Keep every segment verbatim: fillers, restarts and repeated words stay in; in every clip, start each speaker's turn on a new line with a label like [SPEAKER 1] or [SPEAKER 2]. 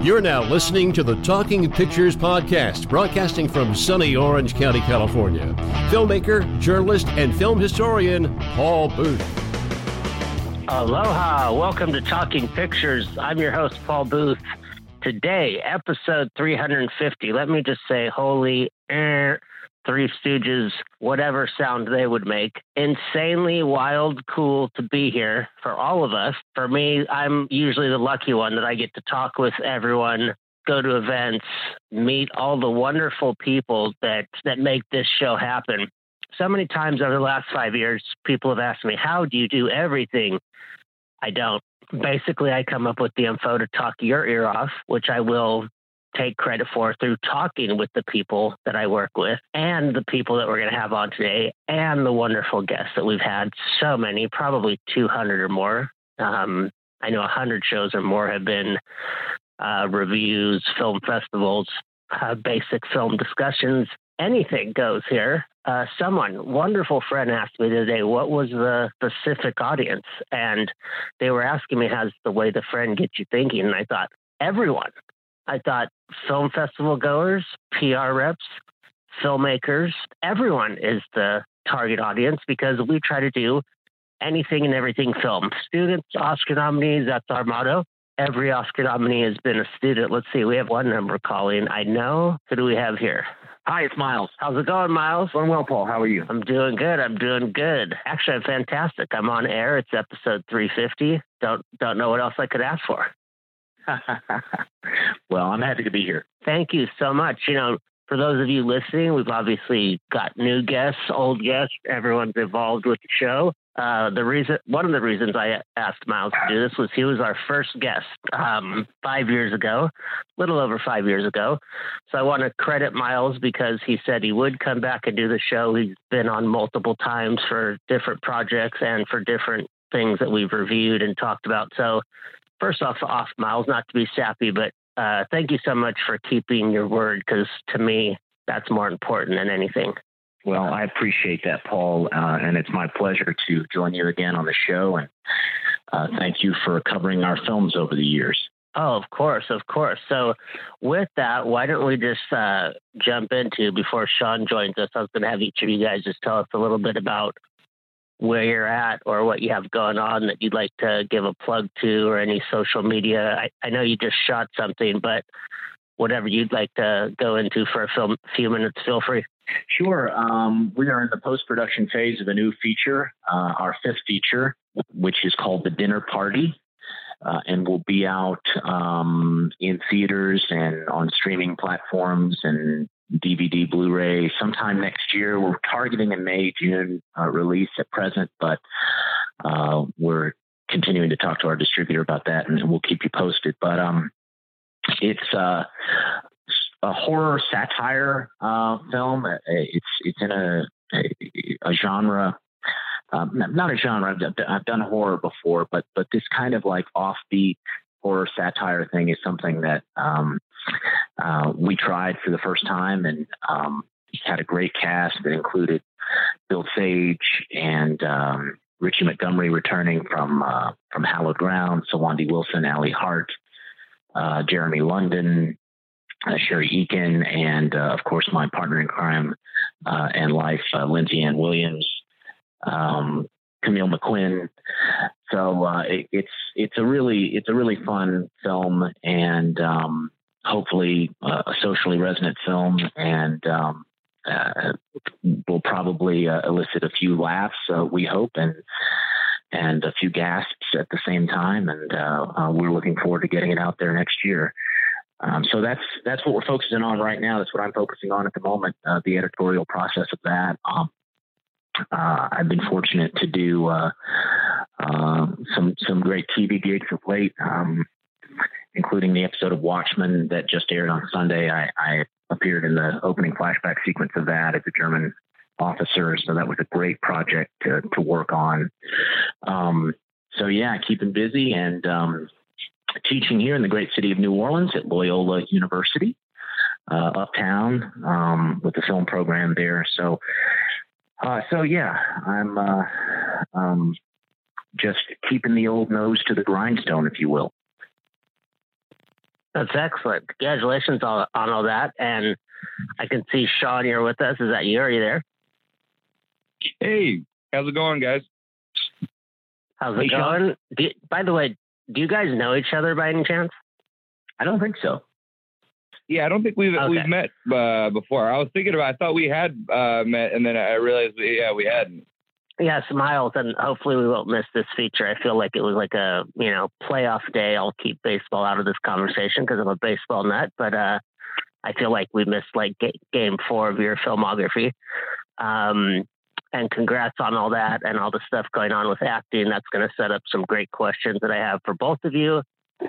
[SPEAKER 1] You're now listening to the Talking Pictures podcast, broadcasting from sunny Orange County, California. Filmmaker, journalist, and film historian Paul Booth.
[SPEAKER 2] Aloha. Welcome to Talking Pictures. I'm your host, Paul Booth. Today, episode three hundred fifty. Let me just say, holy eh, Three Stooges, whatever sound they would make. Insanely wild, cool to be here for all of us. For me, I'm usually the lucky one that I get to talk with everyone, go to events, meet all the wonderful people that, that make this show happen. So many times over the last five years, people have asked me, how do you do everything? I don't. Basically, I come up with the info to talk your ear off, which I will take credit for through talking with the people that I work with and the people that we're going to have on today and the wonderful guests that we've had. So many, probably two hundred or more. Um, I know one hundred shows or more have been uh, reviews, film festivals, uh, basic film discussions. Anything goes here. Uh, someone, wonderful friend asked me today, what was the specific audience? And they were asking me, how's the way the friend gets you thinking? And I thought, everyone. I thought film festival goers, P R reps, filmmakers, everyone is the target audience because we try to do anything and everything film. Students, Oscar nominees, that's our motto. Every Oscar nominee has been a student. Let's see, we have one number calling. I know. Who do we have here?
[SPEAKER 3] Hi, it's Miles.
[SPEAKER 2] How's it going, Miles?
[SPEAKER 3] Going well, Paul. How are you?
[SPEAKER 2] I'm doing good. I'm doing good. Actually, I'm fantastic. I'm on air. It's episode three fifty. Don't don't know what else I could ask for.
[SPEAKER 3] Well, I'm happy to be here.
[SPEAKER 2] Thank you so much. You know, for those of you listening, we've obviously got new guests, old guests. Everyone's involved with the show. Uh, the reason, one of the reasons I asked Miles to do this was he was our first guest um, five years ago, a little over five years ago. So I want to credit Miles because he said he would come back and do the show. He's been on multiple times for different projects and for different things that we've reviewed and talked about. So first off, off Miles, not to be sappy, but uh, thank you so much for keeping your word, because to me, that's more important than anything.
[SPEAKER 3] Well, I appreciate that, Paul, uh, and it's my pleasure to join you again on the show, and uh, thank you for covering our films over the years.
[SPEAKER 2] Oh, of course, of course. So with that, why don't we just uh, jump into, before Sean joins us, I was going to have each of you guys just tell us a little bit about where you're at or what you have going on that you'd like to give a plug to, or any social media. I, I know you just shot something, but whatever you'd like to go into for a film, few minutes, feel free.
[SPEAKER 3] Sure. Um, we are in the post-production phase of a new feature, uh, our fifth feature, which is called The Dinner Party, uh, and will be out um, in theaters and on streaming platforms and D V D, Blu-ray sometime next year. We're targeting a May, June uh, release at present, but uh, we're continuing to talk to our distributor about that, and we'll keep you posted. But um, it's uh, a horror satire uh, film. It's it's in a a, a genre, um, not a genre. I've, I've done horror before, but but this kind of like offbeat horror satire thing is something that um, uh, we tried for the first time, and um, had a great cast that included Bill Sage and um, Richie Montgomery returning from uh, from Hallowed Ground, Sawandi Wilson, Ali Hart, uh, Jeremy London, uh, Sherry Eakin, and uh, of course my partner in crime uh, and life, uh, Lindsay Ann Williams, um, Camille McQuinn. So uh, it, it's it's a really it's a really fun film, and um, hopefully uh, a socially resonant film, and um, uh, will probably uh, elicit a few laughs, uh, we hope, and and a few gasps at the same time. And uh, uh, we're looking forward to getting it out there next year. Um, so that's that's what we're focusing on right now. That's what I'm focusing on at the moment. Uh, the editorial process of that. Um, uh, I've been fortunate to do uh, uh, some some great T V gigs of late, um, including the episode of Watchmen that just aired on Sunday. I, I appeared in the opening flashback sequence of that as a German officer, so that was a great project to, to work on. Um, so yeah, keeping busy and um, teaching here in the great city of New Orleans at Loyola University, uh, uptown, um, with the film program there. So, uh, so yeah, I'm uh, um, just keeping the old nose to the grindstone, if you will.
[SPEAKER 2] That's excellent. Congratulations on, on all that. And I can see Sean, you're with us. Is that you? Are you there?
[SPEAKER 4] Hey, how's it going, guys?
[SPEAKER 2] How's it
[SPEAKER 3] Hey,
[SPEAKER 2] going? Do you, by the way, do you guys know each other by any chance?
[SPEAKER 3] I don't think so.
[SPEAKER 4] Yeah, I don't think we've
[SPEAKER 2] Okay.
[SPEAKER 4] we've met uh, before. I was thinking about. I thought we had uh, met, and then I realized, yeah, we hadn't.
[SPEAKER 2] Yes, Miles, and hopefully we won't miss this feature. I feel like it was like a, you know, playoff day. I'll keep baseball out of this conversation because I'm a baseball nut, but uh, I feel like we missed like ga- game four of your filmography. Um, and congrats on all that and all the stuff going on with acting. That's going to set up some great questions that I have for both of you.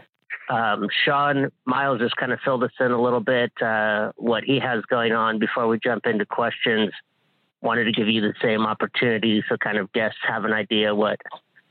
[SPEAKER 2] Um, Sean, Miles just kind of filled us in a little bit, uh, what he has going on before we jump into questions. Wanted to give you the same opportunity so kind of guests have an idea what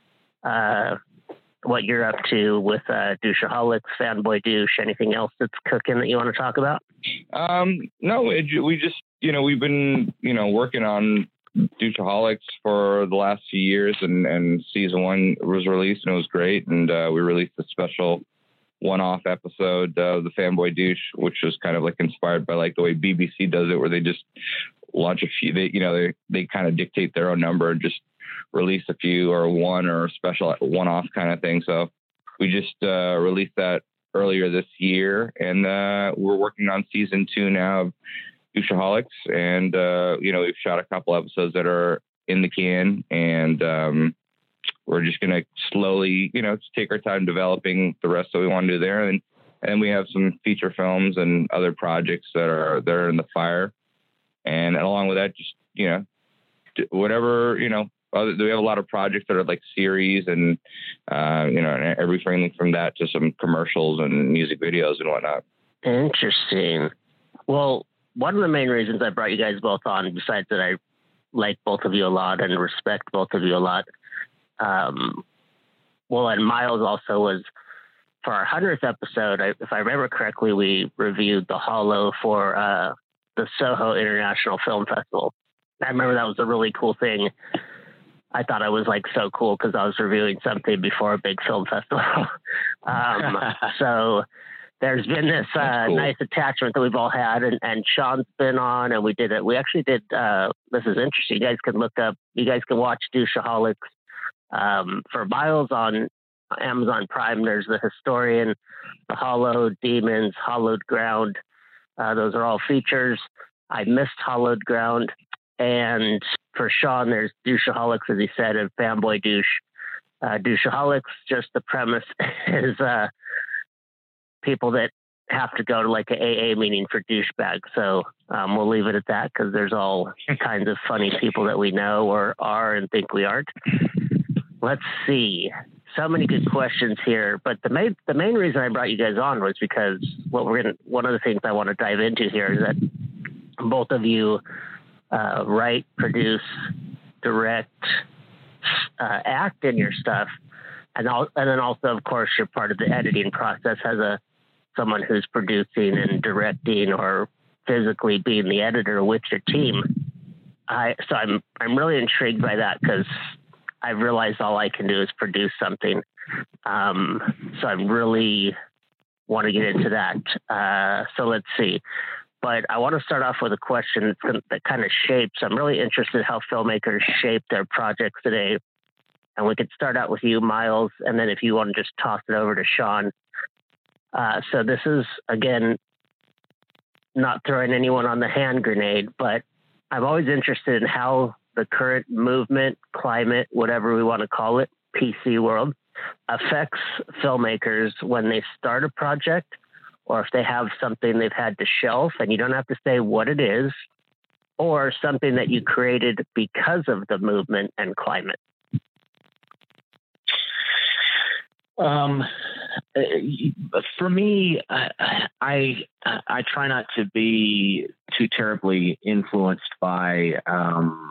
[SPEAKER 2] uh, what you're up to with uh, Douchaholics, Fanboy Douche, anything else that's cooking that you want to talk about?
[SPEAKER 4] Um, no, it, we just, you know, we've been, you know, working on Douchaholics for the last few years, and, and season one was released and it was great. And uh, we released a special one-off episode of the Fanboy Douche, which was kind of like inspired by like the way B B C does it, where they just launch a few, they, you know, they, they kind of dictate their own number and just release a few or one or a special one-off kind of thing. So we just uh, released that earlier this year, and uh, we're working on season two now of Douchaholics. And, uh, you know, we've shot a couple episodes that are in the can, and um, we're just going to slowly, you know, just take our time developing the rest that we want to do there. And, and we have some feature films and other projects that are, that are in the fire. And along with that, just, you know, whatever, you know, other, we have a lot of projects that are like series and, uh, you know, everything from that to some commercials and music videos and whatnot.
[SPEAKER 2] Interesting. Well, one of the main reasons I brought you guys both on, besides that I like both of you a lot and respect both of you a lot, um, well, and Miles also was, for our hundredth episode, I, if I remember correctly, we reviewed The Hollow for uh, the Soho International Film Festival. I remember that was a really cool thing. I thought I was like so cool because I was reviewing something before a big film festival. um, so there's been this uh, cool. nice attachment that we've all had, and, and Sean's been on, and we did it. We actually did. Uh, this is interesting. You guys can look up. You guys can watch Douchaholics um, for Miles on Amazon Prime. There's The Historian, The Hollow, Demons, Hollowed Ground. Uh, those are all features. I missed Hollowed Ground. And for Sean, there's Douchaholics, as he said, and Fanboy Douche. Uh, Douchaholics, just the premise is uh, people that have to go to like an A A meeting for douchebag. So um, we'll leave it at that because there's all kinds of funny people that we know or are and think we aren't. Let's see. So many good questions here, but the main the main reason I brought you guys on was because what we're gonna one of the things I want to dive into here is that both of you uh, write, produce, direct, uh, act in your stuff, and all, and then also of course you're part of the editing process as a someone who's producing and directing or physically being the editor with your team. I so I'm I'm really intrigued by that because I've realized all I can do is produce something. Um, so I really want to get into that. Uh, so let's see. But I want to start off with a question that kind of shapes. I'm really interested in how filmmakers shape their projects today. And we could start out with you, Miles, and then if you want to just toss it over to Sean. Uh, so this is, again, not throwing anyone on the hand grenade, but I'm always interested in how the current movement, climate, whatever we want to call it, P C world, affects filmmakers when they start a project or if they have something they've had to shelf, and you don't have to say what it is, or something that you created because of the movement and climate.
[SPEAKER 3] Um, for me, I, I I try not to be too terribly influenced by um,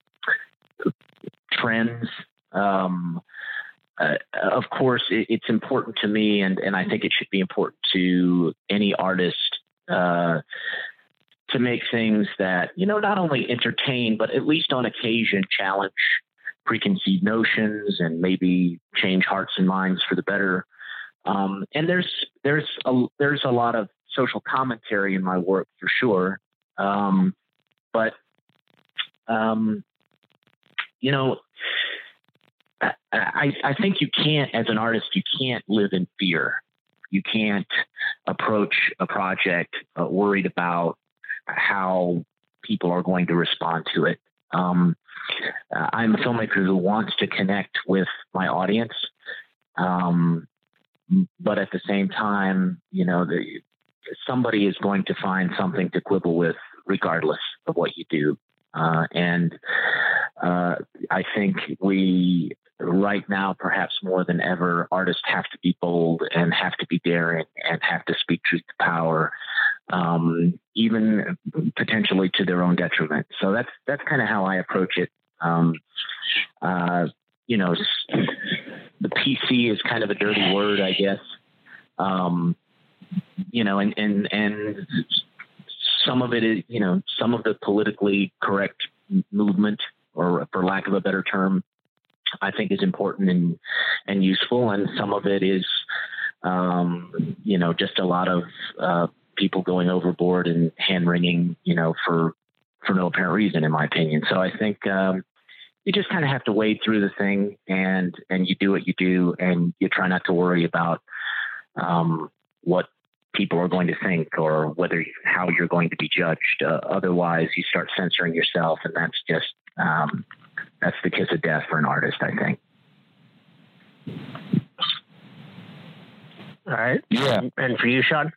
[SPEAKER 3] trends. Um, uh, of course, it, it's important to me, and, and I think it should be important to any artist uh, to make things that, you know, not only entertain, but at least on occasion challenge preconceived notions and maybe change hearts and minds for the better. Um, and there's there's a, there's a lot of social commentary in my work for sure. Um, but um, you know, I, I I think you can't, as an artist, you can't live in fear. You can't approach a project uh, worried about how people are going to respond to it. Um, uh, I'm a filmmaker who wants to connect with my audience. Um, but at the same time, you know, the, somebody is going to find something to quibble with regardless of what you do. Uh, and uh, I think we, right now, perhaps more than ever, artists have to be bold and have to be daring and have to speak truth to power, um, even potentially to their own detriment. So that's that's kind of how I approach it. Um, uh, you know, the P C is kind of a dirty word, I guess. Um, you know, and, and, and some of it is, you know, some of the politically correct movement, or for lack of a better term, I think is important and, and useful. And some of it is, um, you know, just a lot of uh, people going overboard and hand wringing, you know, for, for no apparent reason, in my opinion. So I think um, you just kind of have to wade through the thing, and, and you do what you do, and you try not to worry about um, what people are going to think, or whether, how you're going to be judged. Uh, otherwise you start censoring yourself, and that's just, um, that's the kiss of death for an artist, I think.
[SPEAKER 2] All right.
[SPEAKER 4] Yeah.
[SPEAKER 2] And for you, Sean?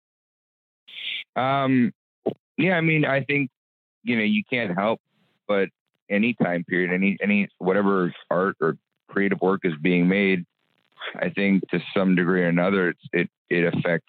[SPEAKER 4] Um, yeah, I mean, I think, you know, you can't help but any time period, any, any, whatever art or creative work is being made, I think to some degree or another, it's, it, it affects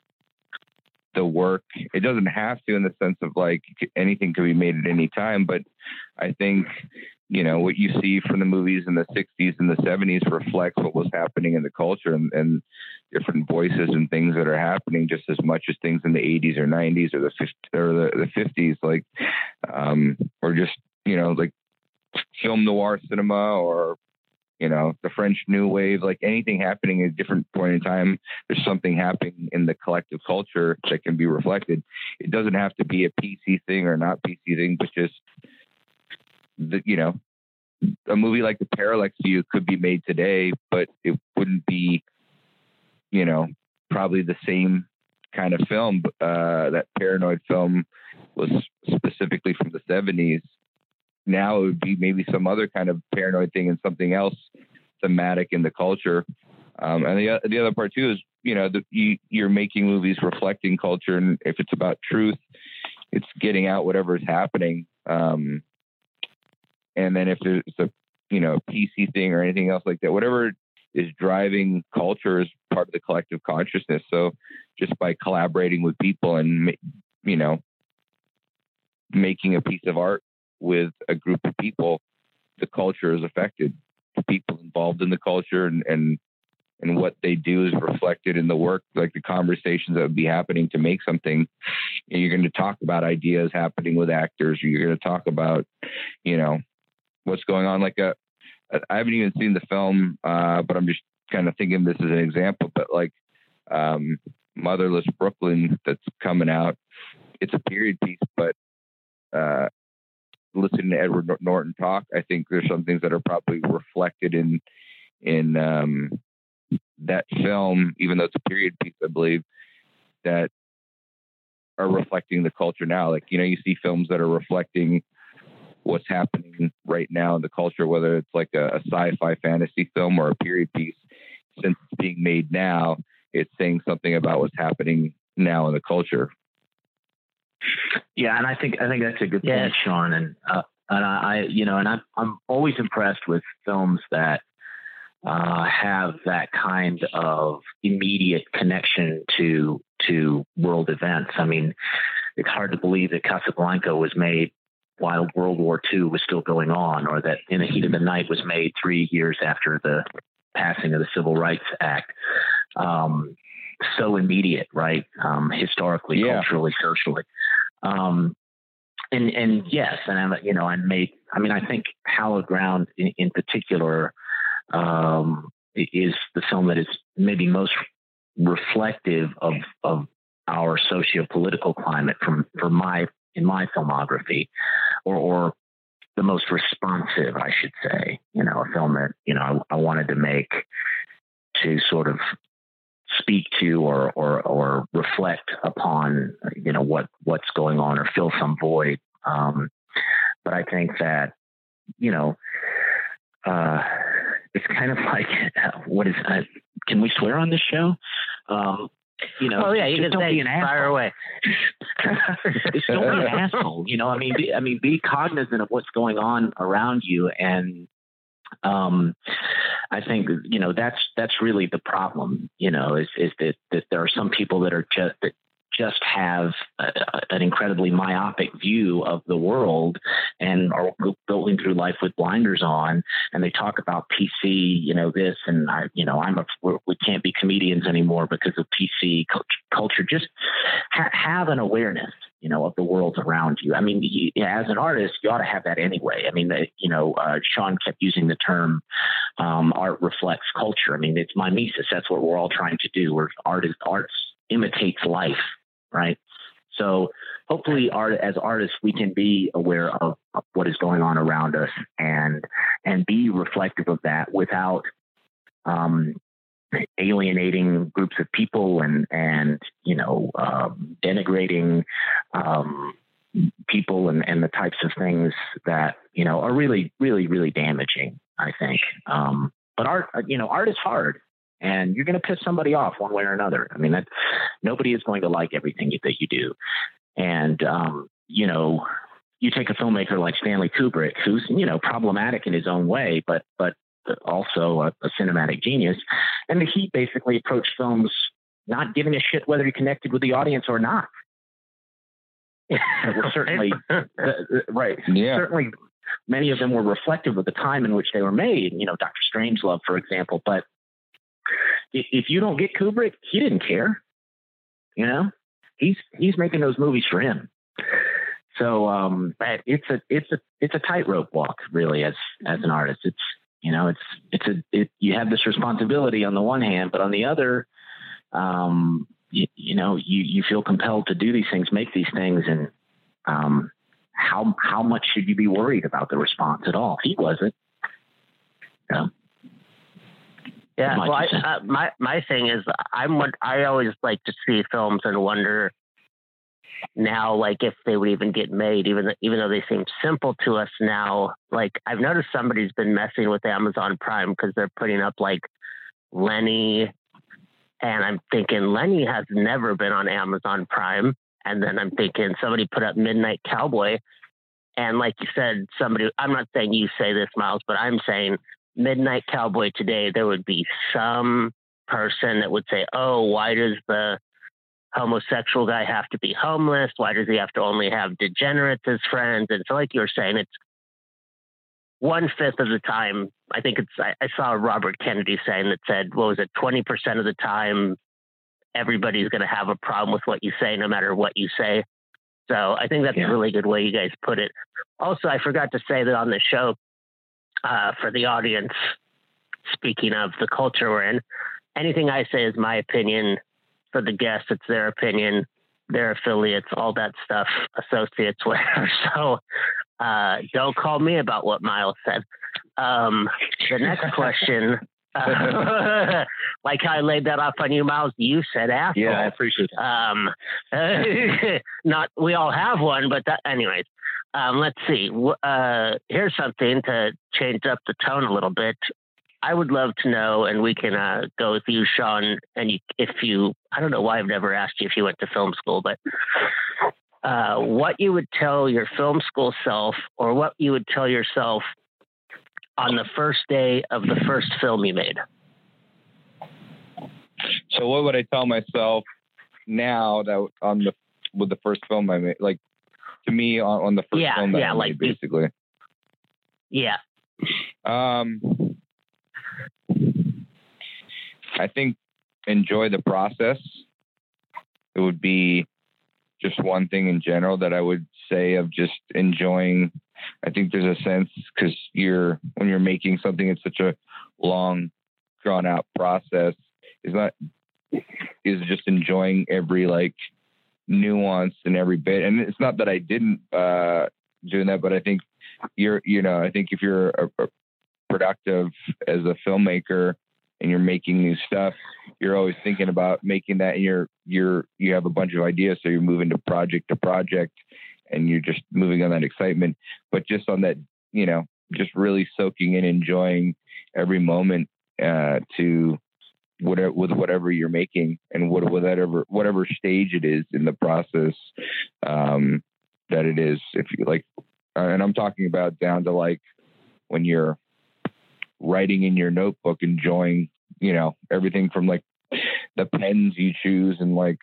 [SPEAKER 4] the work. It doesn't have to, in the sense of like anything can be made at any time, but I think, you know, what you see from the movies in the sixties and the seventies reflects what was happening in the culture, and, and different voices and things that are happening just as much as things in the eighties or nineties or the fifties or the, the fifties, like, um, or just, you know, like film noir cinema, or, you know, the French New Wave, like anything happening at a different point in time, there's something happening in the collective culture that can be reflected. It doesn't have to be a P C thing or not P C thing, but just, the, you know, a movie like The Parallax View could be made today, but it wouldn't be, you know, probably the same kind of film. Uh, that Paranoid film was specifically from the seventies. Now it would be maybe some other kind of paranoid thing and something else thematic in the culture. Um, and the the other part too is, you know, the, you, you're making movies reflecting culture, and if it's about truth, it's getting out whatever is happening. Um, and then if there's a, you know, P C thing or anything else like that, whatever is driving culture is part of the collective consciousness. So just by collaborating with people and, you know, making a piece of art with a group of people, the culture is affected. The people involved in the culture and, and and what they do is reflected in the work, like the conversations that would be happening to make something. And you're going to talk about ideas happening with actors, or you're going to talk about, you know, what's going on. Like a, I haven't even seen the film, uh, but I'm just kind of thinking this is an example, but like um, Motherless Brooklyn that's coming out, it's a period piece, but uh, listening to Edward Norton talk, I think there's some things that are probably reflected in in um, that film, even though it's a period piece, I believe, that are reflecting the culture now. Like, you know, you see films that are reflecting what's happening right now in the culture, whether it's like a, a sci-fi fantasy film or a period piece. Since it's being made now, it's saying something about what's happening now in the culture.
[SPEAKER 3] Yeah, and I think I think that's a good
[SPEAKER 2] Yeah.
[SPEAKER 3] point, Sean. And uh, and I, you know, and I'm I'm always impressed with films that uh, have that kind of immediate connection to to world events. I mean, it's hard to believe that Casablanca was made while World War Two was still going on, or that In the Heat of the Night was made three years after the passing of the Civil Rights Act. Um, so immediate, right? Um, historically,
[SPEAKER 4] Yeah.
[SPEAKER 3] culturally, socially. Um, and, and yes, and I'm, you know, I made, I mean, I think Hallowed Ground in, in particular, um, is the film that is maybe most reflective of, of our socio-political climate from, for my, in my filmography, or, or the most responsive, I should say, you know, a film that, you know, I, I wanted to make to sort of speak to or, or, or reflect upon, you know, what, what's going on or fill some void. Um, but I think that, you know, uh, it's kind of like, what is, uh, can we swear on this show? Um, you know,
[SPEAKER 2] oh yeah, you
[SPEAKER 3] just
[SPEAKER 2] can
[SPEAKER 3] don't
[SPEAKER 2] say
[SPEAKER 3] be an
[SPEAKER 2] fire
[SPEAKER 3] asshole.
[SPEAKER 2] away.
[SPEAKER 3] Just don't be an asshole. You know, I mean, be, I mean, be cognizant of what's going on around you. And, um, I think, you know, that's, that's really the problem, you know, is, is that, that there are some people that are just, that just have a, an incredibly myopic view of the world and are going through life with blinders on. And they talk about P C, you know, this, and I, you know, I'm a, we can't be comedians anymore because of P C culture. Just ha- have an awareness, you know, of the world around you. I mean, you, as an artist, you ought to have that anyway. I mean, the, you know, uh, Sean kept using the term um, art reflects culture. I mean, it's mimesis. That's what we're all trying to do. Where art is, art imitates life. Right. So hopefully art, as artists, we can be aware of, of what is going on around us and, and be reflective of that without um, alienating groups of people and, and, you know, um, denigrating um, people and, and the types of things that, you know, are really, really, really damaging, I think. Um, but art, you know, art is hard. And you're going to piss somebody off one way or another. I mean, that nobody is going to like everything that you do. And, um, you know, you take a filmmaker like Stanley Kubrick, who's, you know, problematic in his own way, but, but also a, a cinematic genius. And he basically approached films not giving a shit whether he connected with the audience or not. Well, certainly, uh, right.
[SPEAKER 4] Yeah.
[SPEAKER 3] Certainly many of them were reflective of the time in which they were made, you know, Doctor Strangelove, for example, but if you don't get Kubrick, he didn't care. You know, he's he's making those movies for him. So um, it's a it's a it's a tightrope walk, really, as as an artist. It's you know it's it's a it, you have this responsibility on the one hand, but on the other, um, you, you know you you feel compelled to do these things, make these things, and um, how how much should you be worried about the response at all? He wasn't. You know?
[SPEAKER 2] Yeah, well, I, uh, my my thing is, I'm I always like to see films and wonder now, like if they would even get made, even even though they seem simple to us now. Like I've noticed somebody's been messing with Amazon Prime because they're putting up like Lenny, and I'm thinking Lenny has never been on Amazon Prime, and then I'm thinking somebody put up Midnight Cowboy, and like you said, somebody. I'm not saying you say this, Miles, but I'm saying. Midnight Cowboy today, there would be some person that would say, oh, why does the homosexual guy have to be homeless? Why does he have to only have degenerates as friends? And so like you were saying, it's one fifth of the time. I think it's, I, I saw Robert Kennedy saying that said, what was it? twenty percent of the time, everybody's going to have a problem with what you say, no matter what you say. So I think that's yeah. a really good way you guys put it. Also, I forgot to say that on the show, Uh, for the audience, speaking of the culture we're in, anything I say is my opinion. For the guests, it's their opinion, their affiliates, all that stuff, associates, whatever. So uh, don't call me about what Miles said. Um, the next question, uh, like how I laid that off on you, Miles, you said asshole.
[SPEAKER 3] Yeah, I appreciate that.
[SPEAKER 2] Um, not, we all have one, but that, anyways. Um, let's see. Uh, here's something to change up the tone a little bit. I would love to know, and we can uh, go with you, Sean. And you, if you, I don't know why I've never asked you if you went to film school, but uh, what you would tell your film school self, or what you would tell yourself on the first day of the first film you made.
[SPEAKER 4] So, what would I tell myself now that on the with the first film I made, like? To me, on, on the first
[SPEAKER 2] yeah,
[SPEAKER 4] film that
[SPEAKER 2] yeah,
[SPEAKER 4] I
[SPEAKER 2] like
[SPEAKER 4] made, basically.
[SPEAKER 2] Yeah.
[SPEAKER 4] Um, I think enjoy the process. It would be just one thing in general that I would say of just enjoying. I think there's a sense because you're when you're making something, it's such a long drawn out process. Is not is just enjoying every like nuance and every bit. And it's not that I didn't uh, doing that, but I think you're, you know, I think if you're a, a productive as a filmmaker and you're making new stuff, you're always thinking about making that, and you're, you're, you have a bunch of ideas. So you're moving to project to project and you're just moving on that excitement, but just on that, you know, just really soaking in, enjoying every moment uh, to whatever, with whatever you're making and what, whatever, whatever stage it is in the process um, that it is. If you like, uh, and I'm talking about down to like when you're writing in your notebook, enjoying, you know, everything from like the pens you choose and like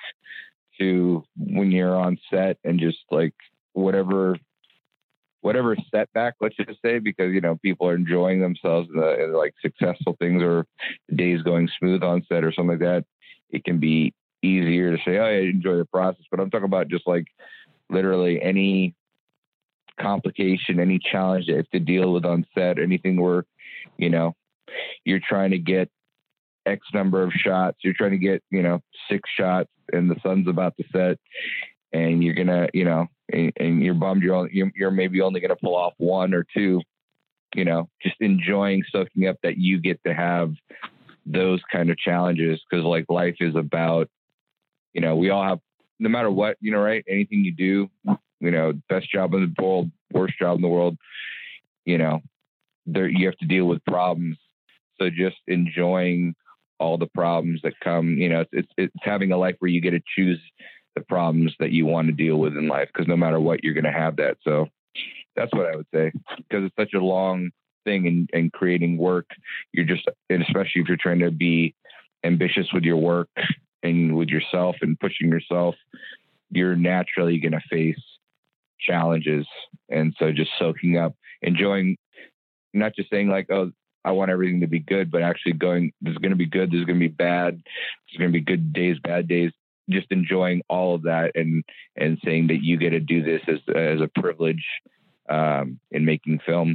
[SPEAKER 4] to when you're on set and just like whatever, whatever setback, let's just say, because, you know, people are enjoying themselves, uh, like successful things or the days going smooth on set or something like that. It can be easier to say, oh, I enjoy the process, but I'm talking about just like literally any complication, any challenge that you have to deal with on set, anything where, you know, you're trying to get X number of shots, you're trying to get, you know, six shots and the sun's about to set and you're going to, you know, and, and you're bummed you're, you're, you're maybe only going to pull off one or two, you know, just enjoying soaking up that you get to have those kind of challenges. Cause like life is about, you know, we all have, no matter what, you know, right. Anything you do, you know, best job in the world, worst job in the world, you know, there, you have to deal with problems. So just enjoying all the problems that come, you know, it's, it's having a life where you get to choose the problems that you want to deal with in life. Cause no matter what, you're going to have that. So that's what I would say, because it's such a long thing in, in creating work. You're just, and especially if you're trying to be ambitious with your work and with yourself and pushing yourself, you're naturally going to face challenges. And so just soaking up, enjoying, not just saying like, oh, I want everything to be good, but actually going, there's going to be good, there's going to be bad, there's going to be good days, bad days, just enjoying all of that and, and saying that you get to do this as, as a privilege um, in making films.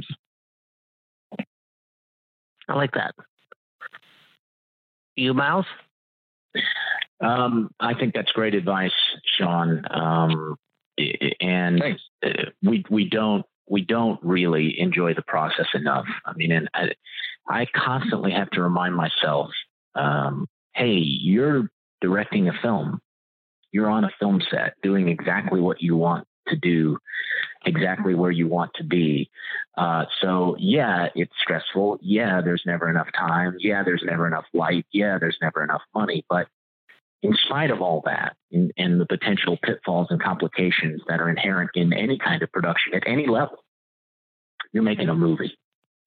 [SPEAKER 2] I like that. You, Miles?
[SPEAKER 3] Um, I think that's great advice, Sean. Um, and
[SPEAKER 4] Thanks.
[SPEAKER 3] we, we don't, we don't really enjoy the process enough. I mean, and I, I constantly have to remind myself, um, hey, you're directing a film. You're on a film set doing exactly what you want to do, exactly where you want to be. Uh, so yeah, it's stressful. Yeah, there's never enough time. Yeah, there's never enough light. Yeah, there's never enough money. But in spite of all that and, and the potential pitfalls and complications that are inherent in any kind of production at any level, you're making a movie.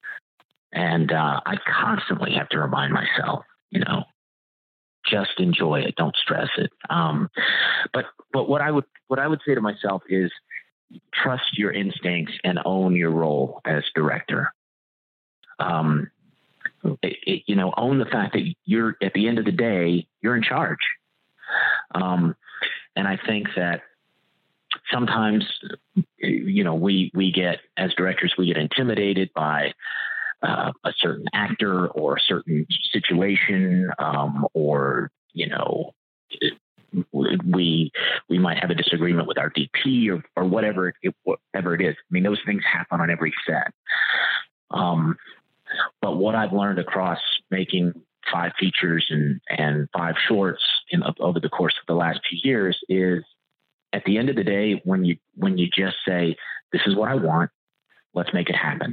[SPEAKER 3] And uh, I constantly have to remind myself, you know, just enjoy it. Don't stress it. Um, but but what I would what I would say to myself is trust your instincts and own your role as director. Um, it, it, you know, own the fact that you're at the end of the day, you're in charge. Um, and I think that sometimes, you know, we, we get, as directors, we get intimidated by uh, a certain actor or a certain situation, um, or, you know, we, we might have a disagreement with our D P or, or whatever, it, whatever it is. I mean, those things happen on every set. Um, but what I've learned across making five features and, and five shorts in, over the course of the last few years is at the end of the day, when you, when you just say, this is what I want, let's make it happen.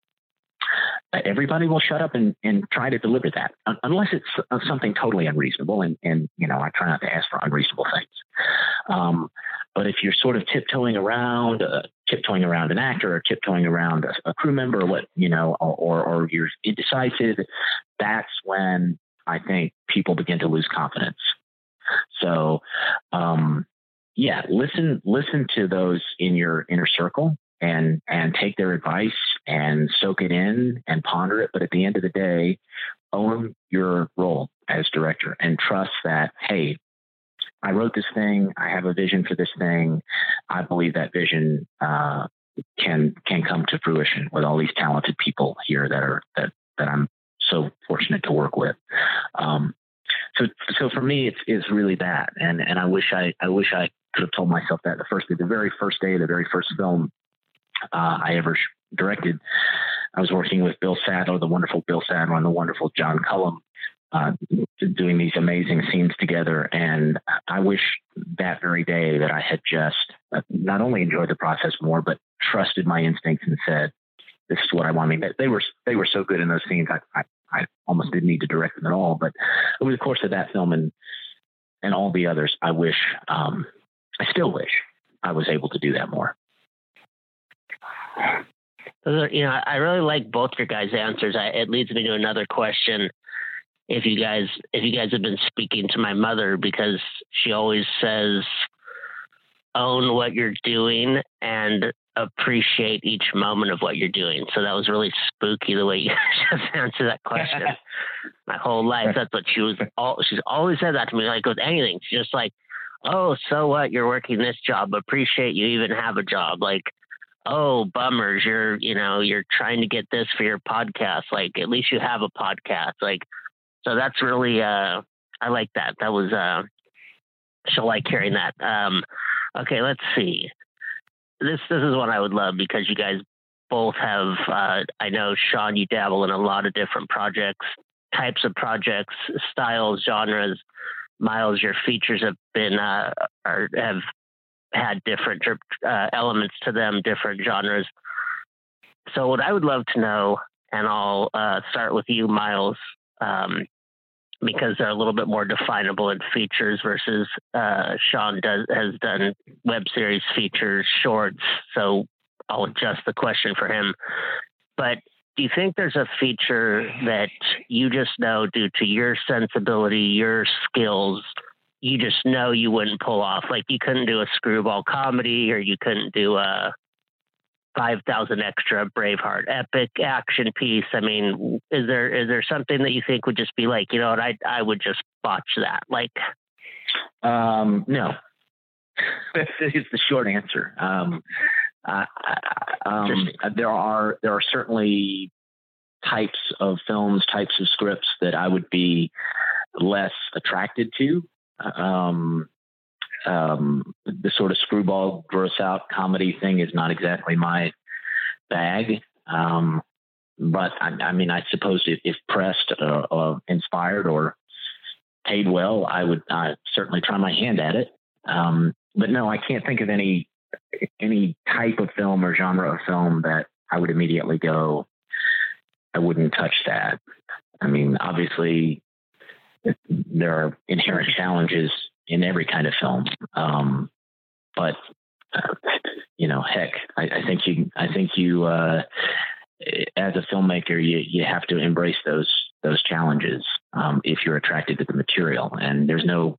[SPEAKER 3] Uh, everybody will shut up and, and try to deliver that un- unless it's uh, something totally unreasonable. And, and, you know, I try not to ask for unreasonable things. Um, but if you're sort of tiptoeing around, uh, tiptoeing around an actor or tiptoeing around a, a crew member or what, you know, or, or you're indecisive, that's when I think people begin to lose confidence. So, um, yeah, listen, listen to those in your inner circle and, and take their advice and soak it in and ponder it. But at the end of the day, own your role as director and trust that, hey, I wrote this thing. I have a vision for this thing. I believe that vision uh, can can come to fruition with all these talented people here that are that that I'm so fortunate to work with. Um, so, so for me, it's, it's really that. And, and I wish I, I wish I could have told myself that the first day, the very first day, the very first film uh, I ever directed. I was working with Bill Sadler, the wonderful Bill Sadler, and the wonderful John Cullum, uh, doing these amazing scenes together. And I wish that very day that I had just uh, not only enjoyed the process more, but trusted my instincts and said, this is what I want. I mean, they were, they were so good in those scenes. I, I, I almost didn't need to direct them at all, but over the course of that film and, and all the others, I wish, um, I still wish I was able to do that more.
[SPEAKER 2] You know, I really like both your guys' answers. I, it leads me to another question. If you guys, if you guys have been speaking to my mother, because she always says, own what you're doing and appreciate each moment of what you're doing. So that was really spooky the way you just answered that question. My whole life, that's what she was. All, she's always said that to me, like with anything. She's just like, oh, so what? You're working this job. Appreciate you even have a job. Like, oh, bummers, you're, you know, you're trying to get this for your podcast. Like, at least you have a podcast. Like, so that's really, uh, I like that. That was, uh, she'll like hearing that. Um, okay, let's see. This, this is one I would love because you guys both have, uh, I know, Sean, you dabble in a lot of different projects, types of projects, styles, genres. Miles, your features have been, uh, are, have had different uh, elements to them, different genres. So what I would love to know, and I'll uh, start with you, Miles, um, because they're a little bit more definable in features versus uh, Sean does has done web series, features, shorts. So I'll adjust the question for him. But do you think there's a feature that you just know due to your sensibility, your skills, you just know you wouldn't pull off? Like you couldn't do a screwball comedy, or you couldn't do a five thousand extra Braveheart epic action piece. I mean, is there is there something that you think would just be like, you know what, I I would just botch that? Like,
[SPEAKER 3] um, no, that's the short answer. Um, uh, um, there are there are certainly types of films, types of scripts that I would be less attracted to. Um, um, the sort of screwball gross out comedy thing is not exactly my bag. Um, but I, I mean, I suppose if, if pressed, uh, uh, inspired or paid well, I would uh, certainly try my hand at it. Um, but no, I can't think of any, any type of film or genre of film that I would immediately go, I wouldn't touch that. I mean, obviously there are inherent challenges in every kind of film. Um, but, uh, you know, heck, I, I think you, I think you, uh, as a filmmaker, you, you have to embrace those, those challenges, um, if you're attracted to the material. And there's no,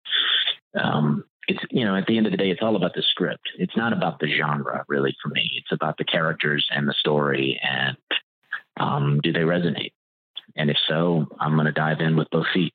[SPEAKER 3] um, it's, you know, at the end of the day, it's all about the script. It's not about the genre really for me. It's about the characters and the story and, um, do they resonate? And if so, I'm going to dive in with both feet.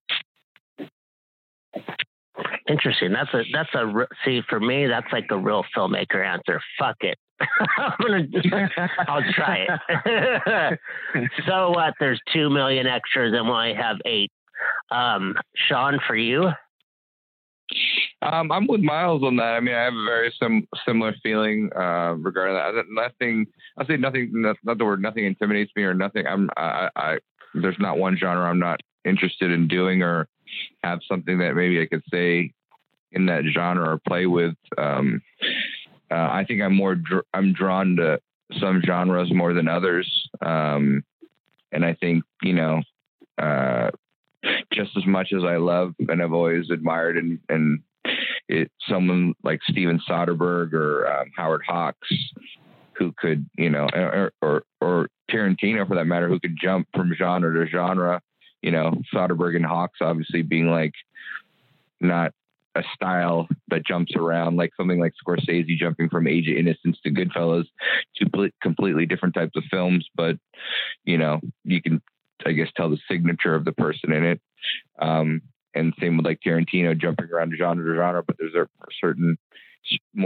[SPEAKER 2] Interesting. That's a, that's a, see, for me, that's like a real filmmaker answer. Fuck it. I'm gonna, I'll try it. So what? There's two million extras and we only have eight. Um, Sean, for you?
[SPEAKER 4] Um, I'm with Miles on that. I mean, I have a very sim- similar feeling uh, regarding that. Nothing, I'll say nothing, not, not the word, nothing intimidates me or nothing. I'm, I, I, there's not one genre I'm not interested in doing or have something that maybe I could say in that genre or play with. Um, uh, I think I'm more, dr- I'm drawn to some genres more than others. Um, and I think, you know, uh, just as much as I love and I've always admired and, and it, someone like Steven Soderbergh or um, Howard Hawks, who could, you know, or, or, or Tarantino for that matter, who could jump from genre to genre, you know, Soderbergh and Hawks obviously being like not a style that jumps around, like something like Scorsese jumping from Age of Innocence to Goodfellas, two completely different types of films. But, you know, you can, I guess, tell the signature of the person in it. Um, and same with like Tarantino jumping around genre to genre, but there's a certain more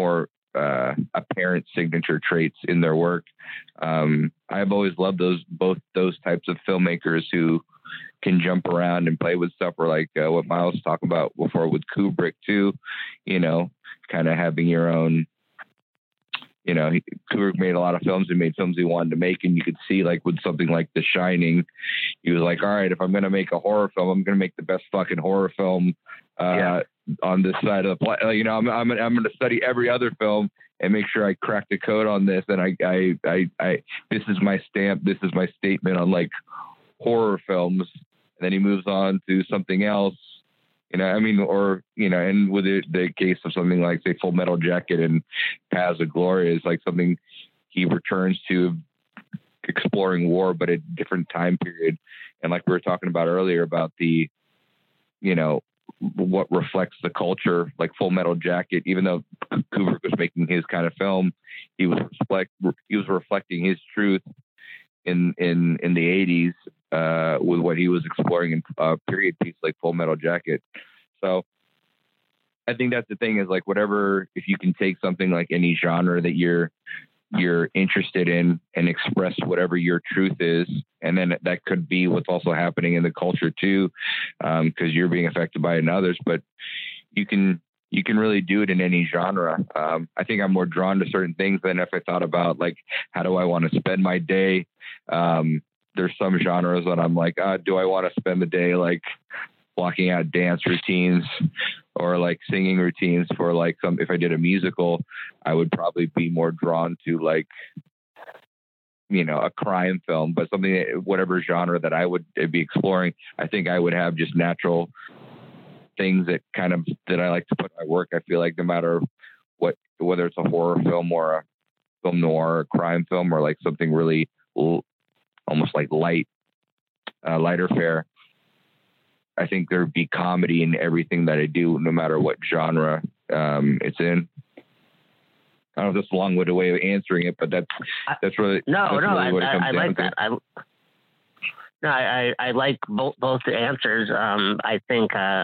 [SPEAKER 4] uh, apparent signature traits in their work. Um, I've always loved those, both those types of filmmakers who can jump around and play with stuff, or like uh, what Miles was talking about before with Kubrick too, you know, kind of having your own, you know, he, Kubrick made a lot of films and made films he wanted to make. And you could see like with something like The Shining, he was like, all right, if I'm going to make a horror film, I'm going to make the best fucking horror film uh, yeah. on this side of the planet. You know, I'm, I'm, I'm going to study every other film and make sure I crack the code on this. And I, I, I, I, this is my stamp. This is my statement on like horror films. And then he moves on to something else. You know, I mean, or, you know, and with it, the case of something like, say, Full Metal Jacket and Paths of Glory is like something he returns to exploring war, but a different time period. And like we were talking about earlier about the, you know, what reflects the culture, like Full Metal Jacket, even though Kubrick was making his kind of film, he was reflect, he was reflecting his truth in, in, in the eighties. Uh, with what he was exploring in a uh, period piece like Full Metal Jacket. So I think that's the thing is like whatever, if you can take something like any genre that you're, you're interested in and express whatever your truth is. And then that could be what's also happening in the culture too. Um, cause you're being affected by it in others, but you can, you can really do it in any genre. Um, I think I'm more drawn to certain things than if I thought about like, how do I want to spend my day? Um, There's some genres that I'm like, uh, do I want to spend the day like blocking out dance routines or like singing routines for like some, if I did a musical, I would probably be more drawn to like, you know, a crime film, but something, whatever genre that I would be exploring, I think I would have just natural things that kind of, that I like to put in my work. I feel like no matter what, whether it's a horror film or a film noir, or a crime film, or like something really almost like light, uh, lighter fare, I think there'd be comedy in everything that I do, no matter what genre um, it's in. I don't know if that's a long-winded way of answering it, but that's that's really
[SPEAKER 2] no,
[SPEAKER 4] that's
[SPEAKER 2] no.
[SPEAKER 4] really
[SPEAKER 2] I,
[SPEAKER 4] what it comes
[SPEAKER 2] I, I
[SPEAKER 4] down
[SPEAKER 2] like
[SPEAKER 4] to.
[SPEAKER 2] that. I, no, I, I like both both the answers. Um, I think uh,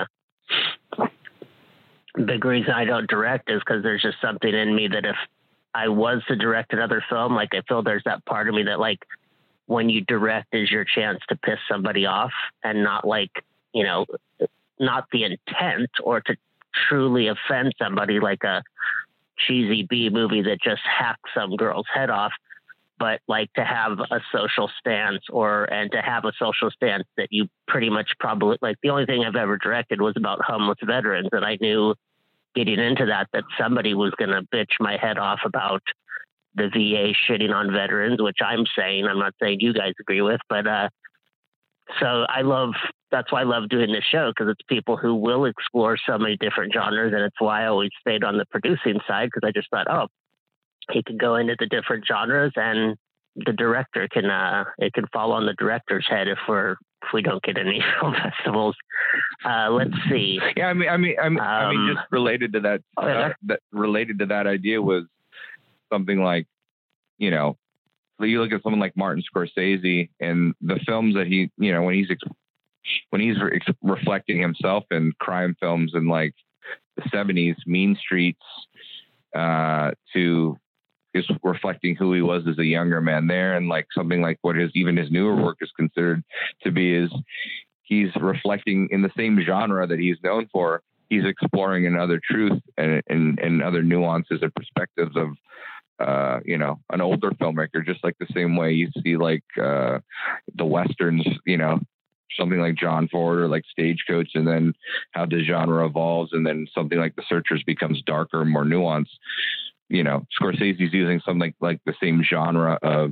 [SPEAKER 2] the big reason I don't direct is because there's just something in me that if I was to direct another film, like I feel there's that part of me that like when you direct is your chance to piss somebody off, and not like, you know, not the intent or to truly offend somebody like a cheesy B movie that just hacks some girl's head off, but like to have a social stance or, and to have a social stance that you pretty much probably, like the only thing I've ever directed was about homeless veterans. And I knew getting into that, that somebody was going to bitch my head off about the V A shitting on veterans, which I'm saying, I'm not saying you guys agree with, but, uh, so I love, that's why I love doing this show, because it's people who will explore so many different genres. And it's why I always stayed on the producing side, because I just thought, oh, he could go into the different genres and the director can, uh, it can fall on the director's head if we're, if we don't get any film festivals. Uh, let's see.
[SPEAKER 4] Yeah. I mean, I mean, I mean, um, I mean just related to that,
[SPEAKER 2] oh, yeah.
[SPEAKER 4] uh, that related to that idea was something like, you know, you look at someone like Martin Scorsese and the films that he, you know, when he's, when he's re- reflecting himself in crime films in like the seventies, Mean Streets, uh, to is reflecting who he was as a younger man there. And like something like what his, even his newer work is considered to be, is he's reflecting in the same genre that he's known for. He's exploring another truth and, and, and other nuances and perspectives of, uh, you know, an older filmmaker, just like the same way you see like, uh, the Westerns, you know, something like John Ford or like Stagecoach, and then how the genre evolves. And then something like The Searchers becomes darker, more nuanced. You know, Scorsese's using something like, like the same genre of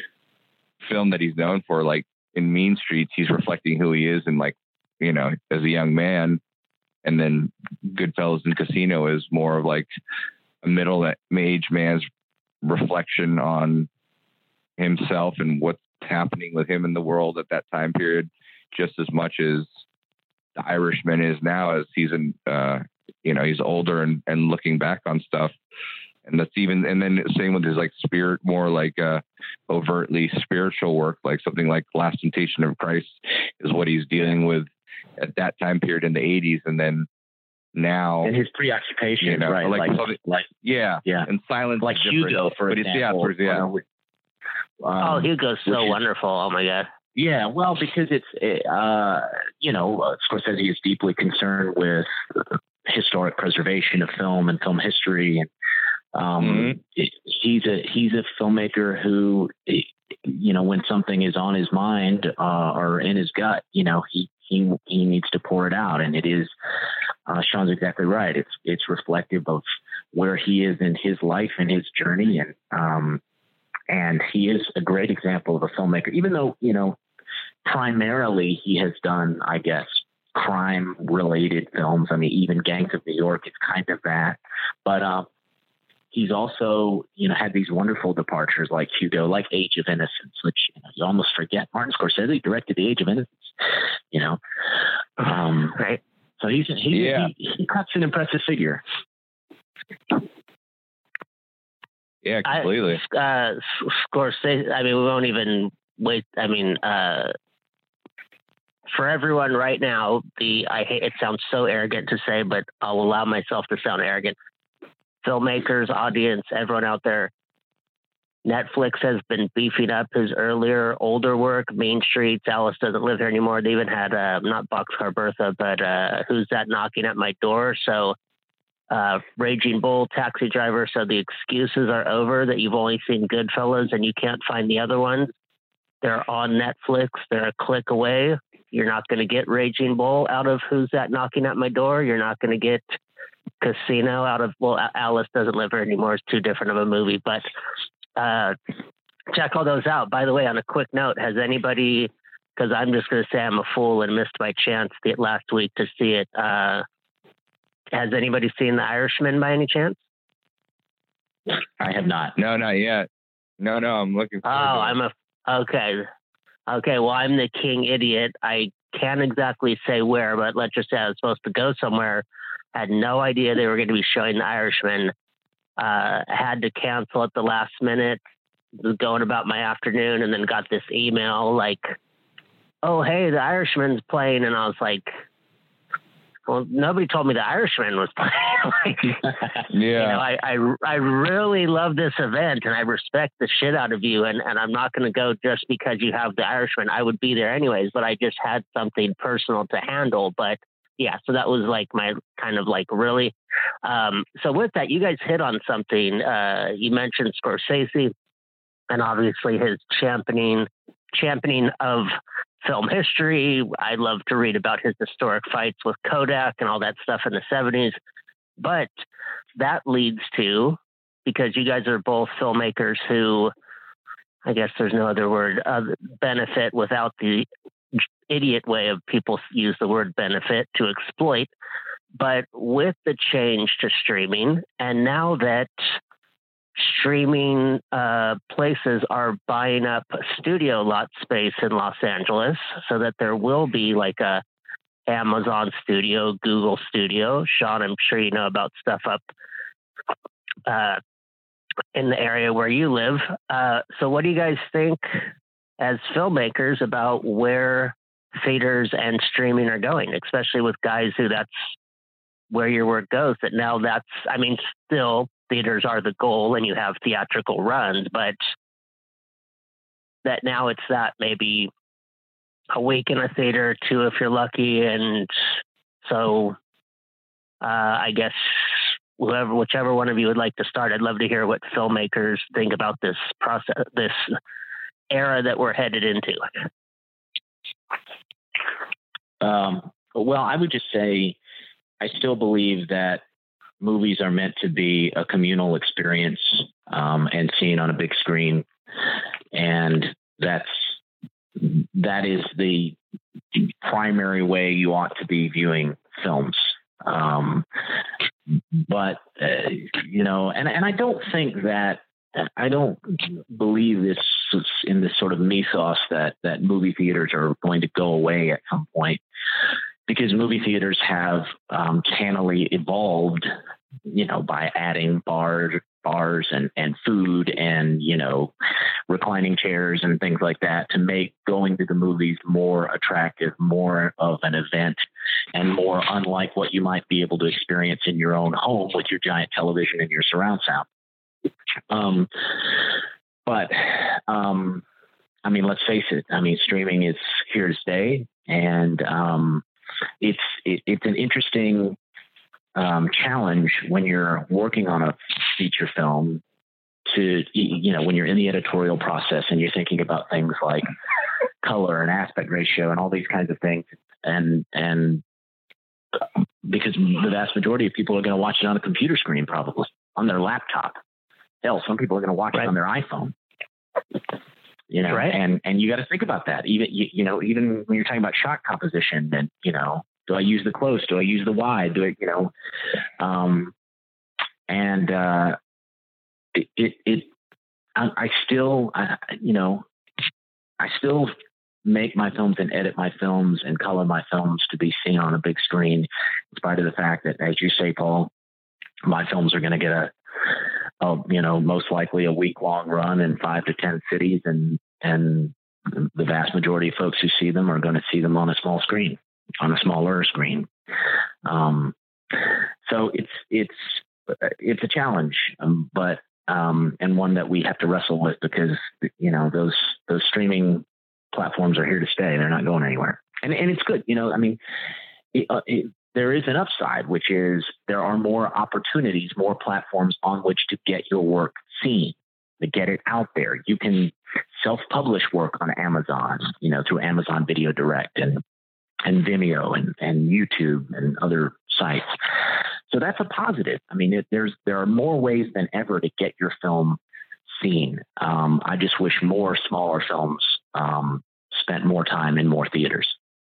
[SPEAKER 4] film that he's known for, like in Mean Streets, he's reflecting who he is and like, you know, as a young man. And then Goodfellas and Casino is more of like a middle-aged man's reflection on himself and what's happening with him in the world at that time period, just as much as The Irishman is now, as he's in, uh, you know, he's older and, and looking back on stuff. And that's even, and then same with his like spirit, more like uh, overtly spiritual work, like something like Last Temptation of Christ is what he's dealing with at that time period in the eighties. And then now.
[SPEAKER 3] And his preoccupation,
[SPEAKER 4] you know,
[SPEAKER 3] right?
[SPEAKER 4] Like,
[SPEAKER 3] Like,
[SPEAKER 4] like,
[SPEAKER 3] like
[SPEAKER 4] yeah,
[SPEAKER 3] yeah.
[SPEAKER 4] and silence,
[SPEAKER 3] like
[SPEAKER 4] is different.
[SPEAKER 3] Hugo, for
[SPEAKER 4] but
[SPEAKER 3] example.
[SPEAKER 4] It's, yeah, yeah.
[SPEAKER 2] Um, oh, Hugo's so
[SPEAKER 3] is,
[SPEAKER 2] wonderful. Oh my God.
[SPEAKER 3] Yeah, well, because it's, uh, you know, uh, Scorsese is deeply concerned with historic preservation of film and film history, and um, mm-hmm. it, he's a he's a filmmaker who, you know, when something is on his mind uh, or in his gut, you know, he he he needs to pour it out, and it is. Uh, Sean's exactly right. It's it's reflective of where he is in his life and his journey, and um, and he is a great example of a filmmaker, even though, you know, primarily he has done, I guess, crime related films. I mean, even Gangs of New York is kind of that, but um, he's also, you know, had these wonderful departures like Hugo, like Age of Innocence, which, you know, you almost forget. Martin Scorsese directed The Age of Innocence, you know, um,
[SPEAKER 2] right.
[SPEAKER 3] So he's, he's
[SPEAKER 4] yeah.
[SPEAKER 3] he, he cuts an impressive figure.
[SPEAKER 4] Yeah, completely.
[SPEAKER 2] I, uh, Scorsese, I mean, we won't even wait. I mean, uh, for everyone right now, the I hate it sounds so arrogant to say, but I'll allow myself to sound arrogant. Filmmakers, audience, everyone out there, Netflix has been beefing up his earlier, older work. Mean Streets, Alice Doesn't Live Here Anymore. They even had uh, not Boxcar Bertha, but uh, Who's That Knocking at My Door? So. Uh, Raging Bull, Taxi Driver. So the excuses are over that you've only seen Goodfellas and you can't find the other ones. They're on Netflix. They're a click away. You're not going to get Raging Bull out of Who's That Knocking at My Door. You're not going to get Casino out of, well, Alice Doesn't Live Here Anymore. It's too different of a movie, but uh, check all those out. By the way, on a quick note, has anybody, because I'm just going to say I'm a fool and missed my chance the, last week to see it, uh, has anybody seen The Irishman by any chance?
[SPEAKER 3] I have not.
[SPEAKER 4] No, not yet. No, no, I'm looking
[SPEAKER 2] Oh,
[SPEAKER 4] forward to
[SPEAKER 2] I'm a, okay. Okay, well, I'm the king idiot. I can't exactly say where, but let's just say I was supposed to go somewhere. Had no idea they were going to be showing The Irishman. Uh, had to cancel at the last minute. Was going about my afternoon and then got this email like, oh, hey, The Irishman's playing. And I was like, well, nobody told me The Irishman was playing. like,
[SPEAKER 4] yeah.
[SPEAKER 2] You know, I, I, I really love this event and I respect the shit out of you. And, and I'm not going to go just because you have The Irishman. I would be there anyways, but I just had something personal to handle. But yeah, so that was like my kind of like really. Um, so with that, you guys hit on something. Uh, you mentioned Scorsese and obviously his championing, championing of film history. I love to read about his historic fights with Kodak and all that stuff in the seventies. But that leads to, because you guys are both filmmakers who, I guess there's no other word, uh, benefit without the idiot way of people use the word benefit to exploit. But with the change to streaming, and now that streaming uh, places are buying up studio lot space in Los Angeles so that there will be like a Amazon studio, Google studio. Sean, I'm sure you know about stuff up uh, in the area where you live. Uh, so what do you guys think as filmmakers about where theaters and streaming are going, especially with guys who that's where your work goes, that now that's, I mean, still theaters are the goal and you have theatrical runs, but that now it's that maybe a week in a theater, two if you're lucky. And so uh, I guess whoever, whichever one of you would like to start, I'd love to hear what filmmakers think about this process, this era that we're headed into.
[SPEAKER 3] Um, well, I would just say, I still believe that movies are meant to be a communal experience um, and seen on a big screen. And that's, that is the primary way you ought to be viewing films. Um, but, uh, you know, and, and I don't think that, I don't believe this in this sort of mythos that, that movie theaters are going to go away at some point, because movie theaters have um, cannily evolved you know, by adding bars, bars and, and food and, you know, reclining chairs and things like that to make going to the movies more attractive, more of an event, and more unlike what you might be able to experience in your own home with your giant television and your surround sound. Um, but, um, I mean, let's face it. I mean, streaming is here to stay, and um, it's it, it's an interesting um, challenge when you're working on a feature film. To you know, when you're in the editorial process and you're thinking about things like color and aspect ratio and all these kinds of things, and and because the vast majority of people are going to watch it on a computer screen, probably on their laptop. Hell, some people are going to watch right. it on their iPhone. You know, right. and, and you got to think about that. Even, you, you know, even when you're talking about shot composition, and, you know, do I use the close? Do I use the wide? Do I, you know, um, and, uh, it, it, it I, I still, I, you know, I still make my films and edit my films and color my films to be seen on a big screen, in spite of the fact that, as you say, Paul, my films are going to get a, Uh, you know, most likely a week long run in five to ten cities, and and the vast majority of folks who see them are going to see them on a small screen, on a smaller screen. Um, so it's it's it's a challenge, um, but um, and one that we have to wrestle with, because you know those those streaming platforms are here to stay; they're not going anywhere, and and it's good. You know, I mean. It, uh, it, There is an upside, which is there are more opportunities, more platforms on which to get your work seen, to get it out there. You can self-publish work on Amazon, you know, through Amazon Video Direct and and Vimeo and, and YouTube and other sites. So that's a positive. I mean, it, there's there are more ways than ever to get your film seen. Um, I just wish more smaller films um, spent more time in more theaters.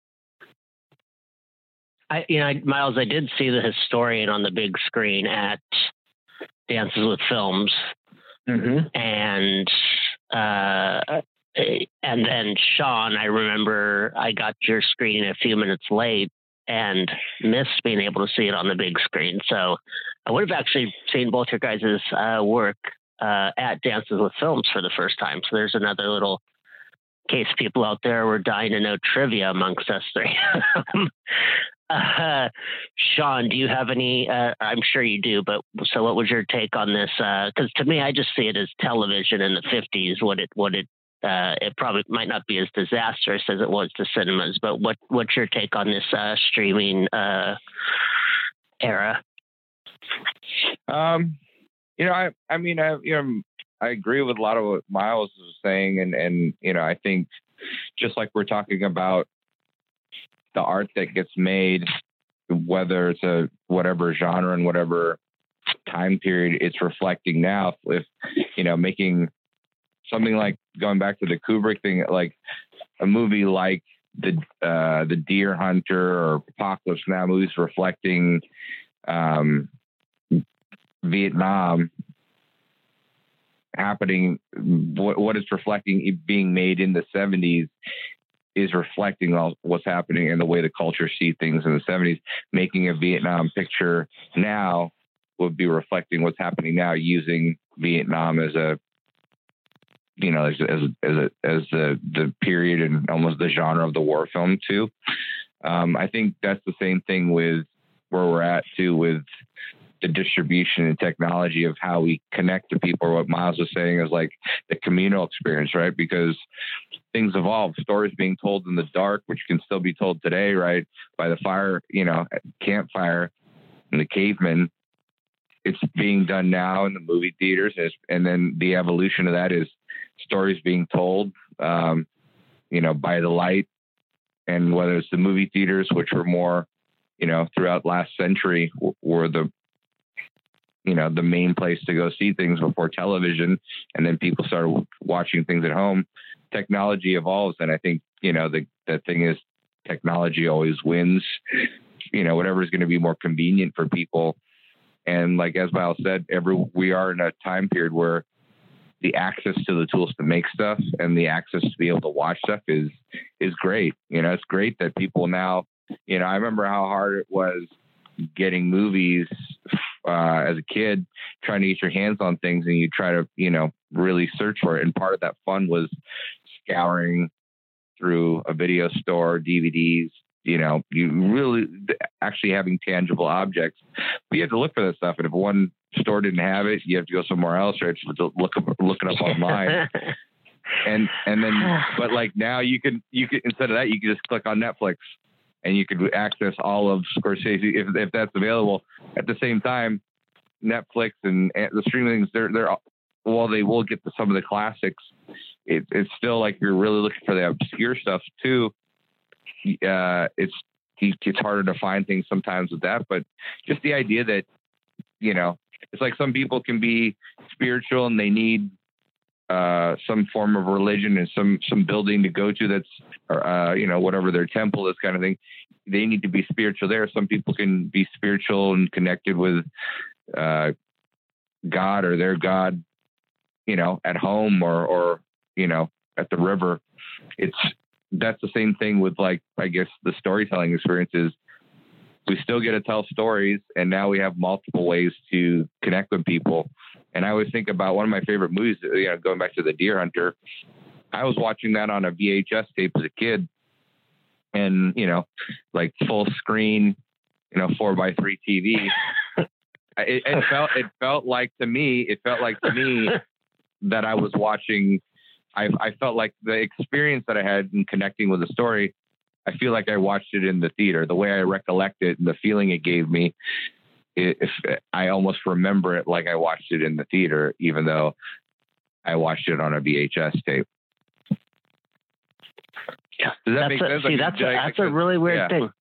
[SPEAKER 2] I, you know, Miles, I did see The Historian on the big screen at Dances with Films, mm-hmm. and uh, and then Sean, I remember I got your screening a few minutes late and missed being able to see it on the big screen. So I would have actually seen both your guys' uh, work uh, at Dances with Films for the first time. So there's another little case people out there were dying to know trivia amongst us three. Uh, Sean, do you have any, uh, I'm sure you do, but so what was your take on this? Uh, cause to me, I just see it as television in the fifties, what it, what it, uh, it probably might not be as disastrous as it was to cinemas, but what, what's your take on this, uh, streaming, uh, era?
[SPEAKER 4] Um, you know, I, I mean, I, you know, I agree with a lot of what Miles was saying. And, and, you know, I think just like we're talking about the art that gets made, whether it's a whatever genre and whatever time period it's reflecting now, if, you know, making something like going back to the Kubrick thing, like a movie like the, uh, the Deer Hunter or Apocalypse Now, movies reflecting, um, Vietnam happening, what, what is reflecting being made in the seventies is reflecting all what's happening and the way the culture see things in the seventies. Making a Vietnam picture now would be reflecting what's happening now, using Vietnam as a, you know, as, as, as a, as the, the period and almost the genre of the war film too. Um, I think that's the same thing with where we're at too, with the distribution and technology of how we connect to people, or what Miles was saying is like the communal experience, right? Because things evolve, stories being told in the dark, which can still be told today, right? By the fire, you know, campfire and the caveman. It's being done now in the movie theaters. And then the evolution of that is stories being told, um, you know, by the light. And whether it's the movie theaters, which were more, you know, throughout last century were the, you know, the main place to go see things before television. And then people started watching things at home. Technology evolves. And I think, you know, the, the thing is technology always wins, you know, whatever is going to be more convenient for people. And like, as Miles said, every, we are in a time period where the access to the tools to make stuff and the access to be able to watch stuff is, is great. You know, it's great that people now, you know, I remember how hard it was getting movies uh, as a kid trying to get your hands on things, and you try to, you know, really search for it. And part of that fun was scouring through a video store, D V Ds, you know, you really actually having tangible objects. But you have to look for that stuff. And if one store didn't have it, you have to go somewhere else, or it's look up, looking up online. And, and then, but like now you can, you can, instead of that, you can just click on Netflix and you could access all of Scorsese if, if that's available. At the same time, Netflix and, and the streaming things, they're, they're, while they will get to some of the classics, it, it's still like you're really looking for the obscure stuff too. Uh, it's, it's harder to find things sometimes with that, but just the idea that, you know, it's like some people can be spiritual and they need uh, some form of religion and some, some building to go to that's, or, uh, you know, whatever their temple, this kind of thing. They need to be spiritual there. Some people can be spiritual and connected with uh, God or their God, you know, at home or, or, you know, at the river. It's, that's the same thing with, like, I guess the storytelling experiences. We still get to tell stories, and now we have multiple ways to connect with people. And I always think about one of my favorite movies, you know, going back to The Deer Hunter. I was watching that on a V H S tape as a kid, and, you know, like full screen, you know, four by three T V. it, it felt, it felt like to me, it felt like to me that I was watching. I, I felt like the experience that I had in connecting with the story, I feel like I watched it in the theater. The way I recollect it and the feeling it gave me, it, if I almost remember it like I watched it in the theater, even though I watched it on a V H S tape.
[SPEAKER 2] Yeah,
[SPEAKER 4] does that
[SPEAKER 2] that's
[SPEAKER 4] make
[SPEAKER 2] a,
[SPEAKER 4] sense?
[SPEAKER 2] See,
[SPEAKER 4] like,
[SPEAKER 2] that's a,
[SPEAKER 4] I,
[SPEAKER 2] that's a really weird
[SPEAKER 4] yeah.
[SPEAKER 2] thing.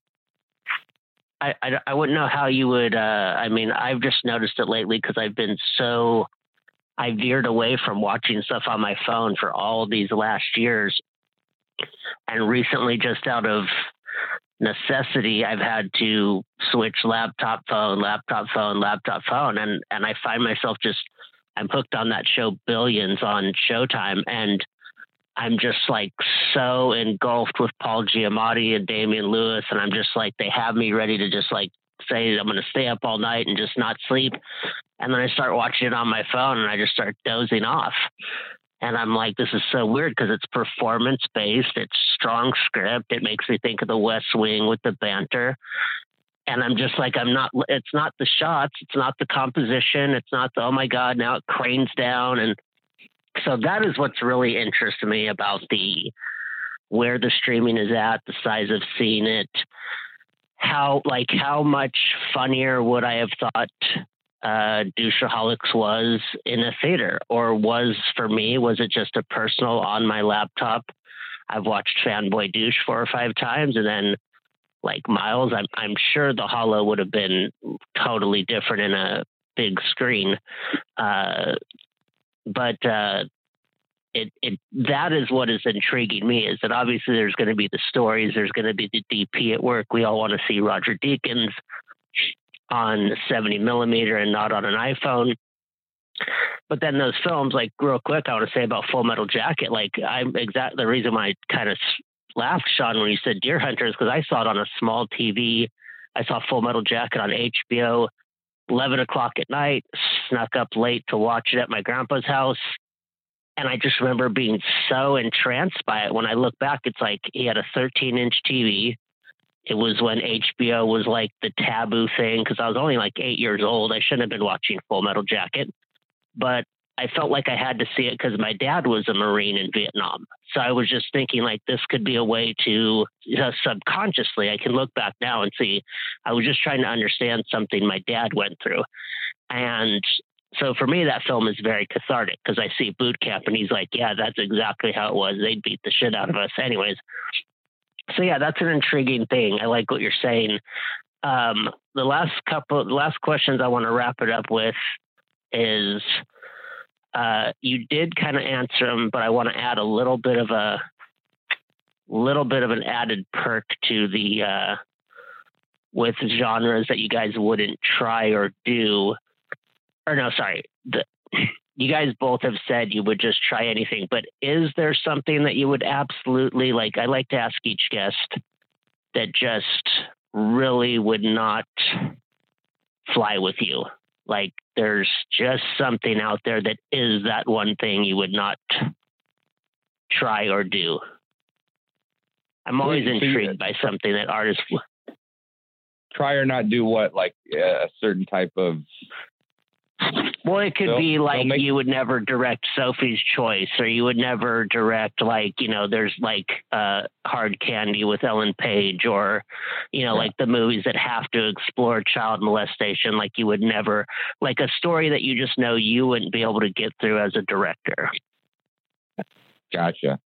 [SPEAKER 2] I, I, I wouldn't know how you would. Uh, I mean, I've just noticed it lately because I've been so. I veered away from watching stuff on my phone for all these last years. And recently, just out of necessity, I've had to switch laptop phone, laptop phone, laptop phone. And, and I find myself just, I'm hooked on that show Billions on Showtime. And I'm just like so engulfed with Paul Giamatti and Damian Lewis. And I'm just like, they have me ready to just like say, I'm going to stay up all night and just not sleep. And then I start watching it on my phone and I just start dozing off. And I'm like, this is so weird because it's performance based. It's strong script. It makes me think of the West Wing with the banter. And I'm just like, I'm not, it's not the shots. It's not the composition. It's not the, oh my God, now it cranes down. And so that is what's really interesting me about the, where the streaming is at, the size of seeing it, how, like how much funnier would I have thought uh Douchaholics was in a theater, or was for me, was it just a personal on my laptop? I've watched Fanboy Douche four or five times, and then like Miles, I'm I'm sure the Hollow would have been totally different in a big screen. Uh but uh it it that is what is intriguing me, is that obviously there's going to be the stories, there's going to be the D P at work. We all want to see Roger Deakins on seventy millimeter and not on an iPhone. But then those films, like real quick, I want to say about Full Metal Jacket, like I'm exactly the reason why I kind of laughed, Sean, when you said Deer Hunter, is because I saw it on a small T V. I saw Full Metal Jacket on H B O, eleven o'clock at night, snuck up late to watch it at my grandpa's house. And I just remember being so entranced by it. When I look back, it's like he had a thirteen inch T V. It was when H B O was like the taboo thing, because I was only like eight years old. I shouldn't have been watching Full Metal Jacket, but I felt like I had to see it because my dad was a Marine in Vietnam. So I was just thinking like this could be a way to, you know, subconsciously, I can look back now and see, I was just trying to understand something my dad went through. And so for me, that film is very cathartic because I see boot camp and he's like, yeah, that's exactly how it was. They'd beat the shit out of us anyways. So yeah, that's an intriguing thing. I like what you're saying. Um, the last couple, the last questions I want to wrap it up with is, uh, you did kind of answer them, but I want to add a little bit of a little bit of an added perk to the, uh, with genres that you guys wouldn't try or do, or no, sorry. The, You guys both have said you would just try anything, but is there something that you would absolutely, like, I like to ask each guest, that just really would not fly with you. Like there's just something out there that is that one thing you would not try or do. I'm always
[SPEAKER 4] So you-
[SPEAKER 2] intrigued by something that artists
[SPEAKER 4] Try or not do what, like uh, a certain type of.
[SPEAKER 2] Well, it could
[SPEAKER 4] They'll-
[SPEAKER 2] be like
[SPEAKER 4] they'll make-
[SPEAKER 2] you would never direct Sophie's Choice, or you would never direct like, you know, there's like uh, Hard Candy with Ellen Page, or, you know,
[SPEAKER 4] Yeah.
[SPEAKER 2] like the movies that have to explore child molestation. Like you would never, like a story that you just know you wouldn't be able to get through as a director.
[SPEAKER 4] Gotcha.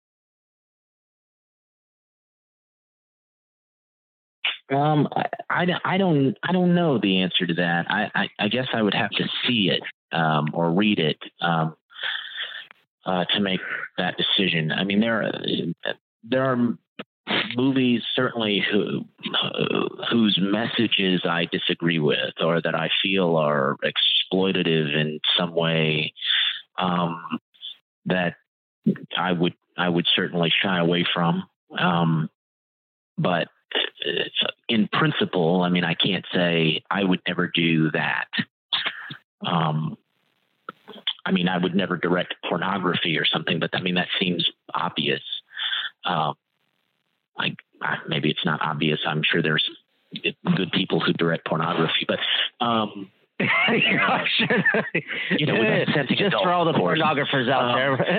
[SPEAKER 3] Um, I, I, I don't I don't know the answer to that. I, I, I guess I would have to see it um, or read it um, uh, to make that decision. I mean, there are, there are movies certainly who, whose messages I disagree with, or that I feel are exploitative in some way, um, that I would I would certainly shy away from. Um, but in principle, I mean, I can't say I would never do that. Um, I mean, I would never direct pornography or something, but I mean, that seems obvious. Um, I, I, maybe it's not obvious. I'm sure there's good people who direct pornography, but, um,
[SPEAKER 2] Yeah, sure.
[SPEAKER 3] you know, with that sense of
[SPEAKER 2] just
[SPEAKER 3] adult,
[SPEAKER 2] for all the
[SPEAKER 3] of course.
[SPEAKER 2] pornographers out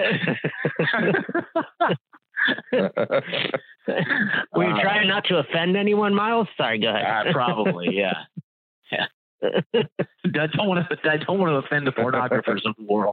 [SPEAKER 3] Um,
[SPEAKER 2] there. Were you
[SPEAKER 3] Uh,
[SPEAKER 2] trying not to offend anyone, Miles? Sorry, go ahead.
[SPEAKER 3] Uh, probably, yeah. Yeah. I don't want to. I don't want to offend the pornographers of the world.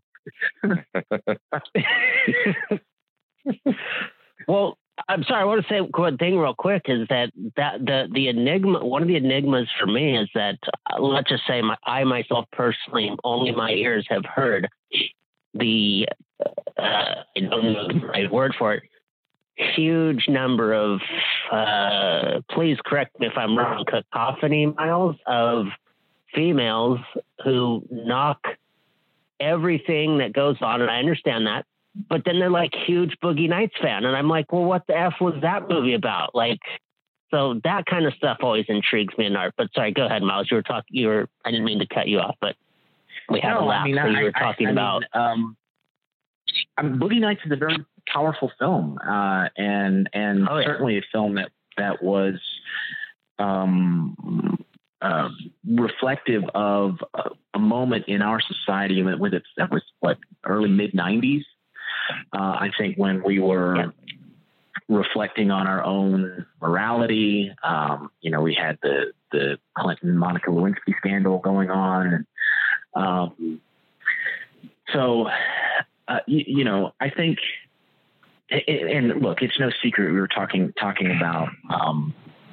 [SPEAKER 2] Well, I'm sorry. I want to say one thing real quick is that that the the enigma, one of the enigmas for me is that uh, let's just say my, I myself personally, only my ears have heard the uh, I don't know the right word for it. Huge number of, uh, please correct me if I'm wrong, cacophony, Miles, of females who knock everything that goes on. And I understand that. But then they're like huge Boogie Nights fan. And I'm like, well, what the F was that movie about? Like, so that kind of stuff always intrigues me in art. But sorry, go ahead, Miles. You were talking, you were, I didn't mean to cut you off, but we had
[SPEAKER 3] No,
[SPEAKER 2] a laugh.
[SPEAKER 3] I mean,
[SPEAKER 2] so
[SPEAKER 3] I,
[SPEAKER 2] you were
[SPEAKER 3] I,
[SPEAKER 2] talking
[SPEAKER 3] I
[SPEAKER 2] about.
[SPEAKER 3] Mean, um, I mean, Boogie Nights is a very powerful film, uh, and and
[SPEAKER 2] Oh, yeah.
[SPEAKER 3] certainly a film that that was um, uh, reflective of a, a moment in our society with, with it that was what early mid nineties. Uh, I think when we were
[SPEAKER 2] Yeah.
[SPEAKER 3] reflecting on our own morality. Um, you know, we had the the Clinton Monica Lewinsky scandal going on, and um, so uh, you, you know, I think. And look, it's no secret we were talking talking about um,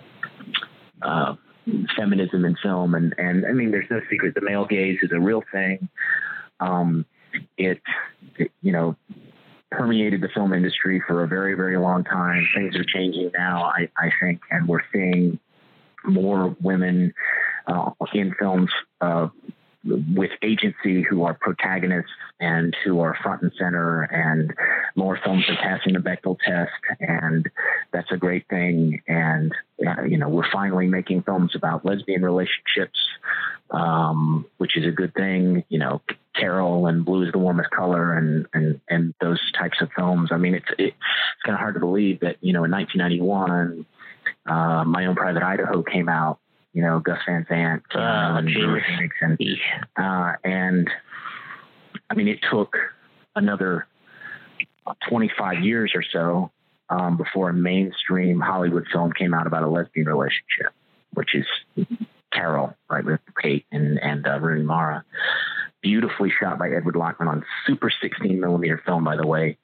[SPEAKER 3] uh, feminism in film, and, and I mean, there's no secret the male gaze is a real thing. Um, it, it, you know, permeated the film industry for a very, very long time. Things are changing now, I, I think, and we're seeing more women uh, in films uh, with agency who are protagonists and who are front and center, and more films are passing the Bechdel test, and that's a great thing. And, uh, you know, we're finally making films about lesbian relationships, um, which is a good thing. You know, Carol and Blue is the Warmest Color, and, and, and those types of films. I mean, it's, it's kind of hard to believe that, you know, in nineteen ninety-one, uh, My Own Private Idaho came out. You know, Gus Van Sant, uh, and River Phoenix, and, uh, and I mean, it took another twenty-five years or so um, before a mainstream Hollywood film came out about a lesbian relationship, which is Carol, right, with Kate and, and uh, Rooney Mara. Beautifully shot by Edward Lockman on super sixteen millimeter film, by the way.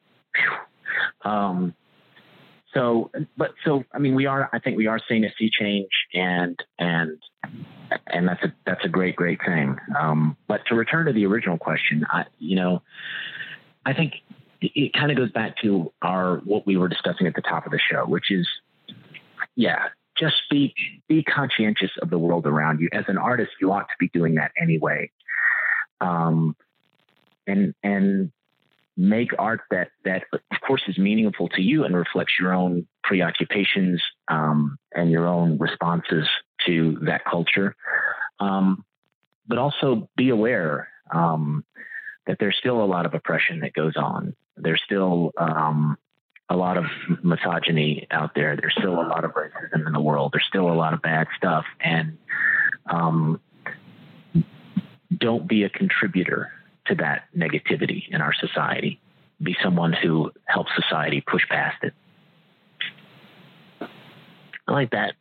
[SPEAKER 3] Um, So, but so, I mean, we are, I think we are seeing a sea change, and, and, and that's a, that's a great, great thing. Um, but to return to the original question, I, you know, I think it, it kind of goes back to our, what we were discussing at the top of the show, which is, yeah, just be, be conscientious of the world around you. As an artist, you ought to be doing that anyway. Um, and, and, make art that, that of course is meaningful to you and reflects your own preoccupations, um, and your own responses to that culture. Um, but also be aware um, that there's still a lot of oppression that goes on. There's still um, a lot of misogyny out there. There's still a lot of racism in the world. There's still a lot of bad stuff. And um, don't be a contributor to that negativity in our society. Be someone who helps society push past it. I like that.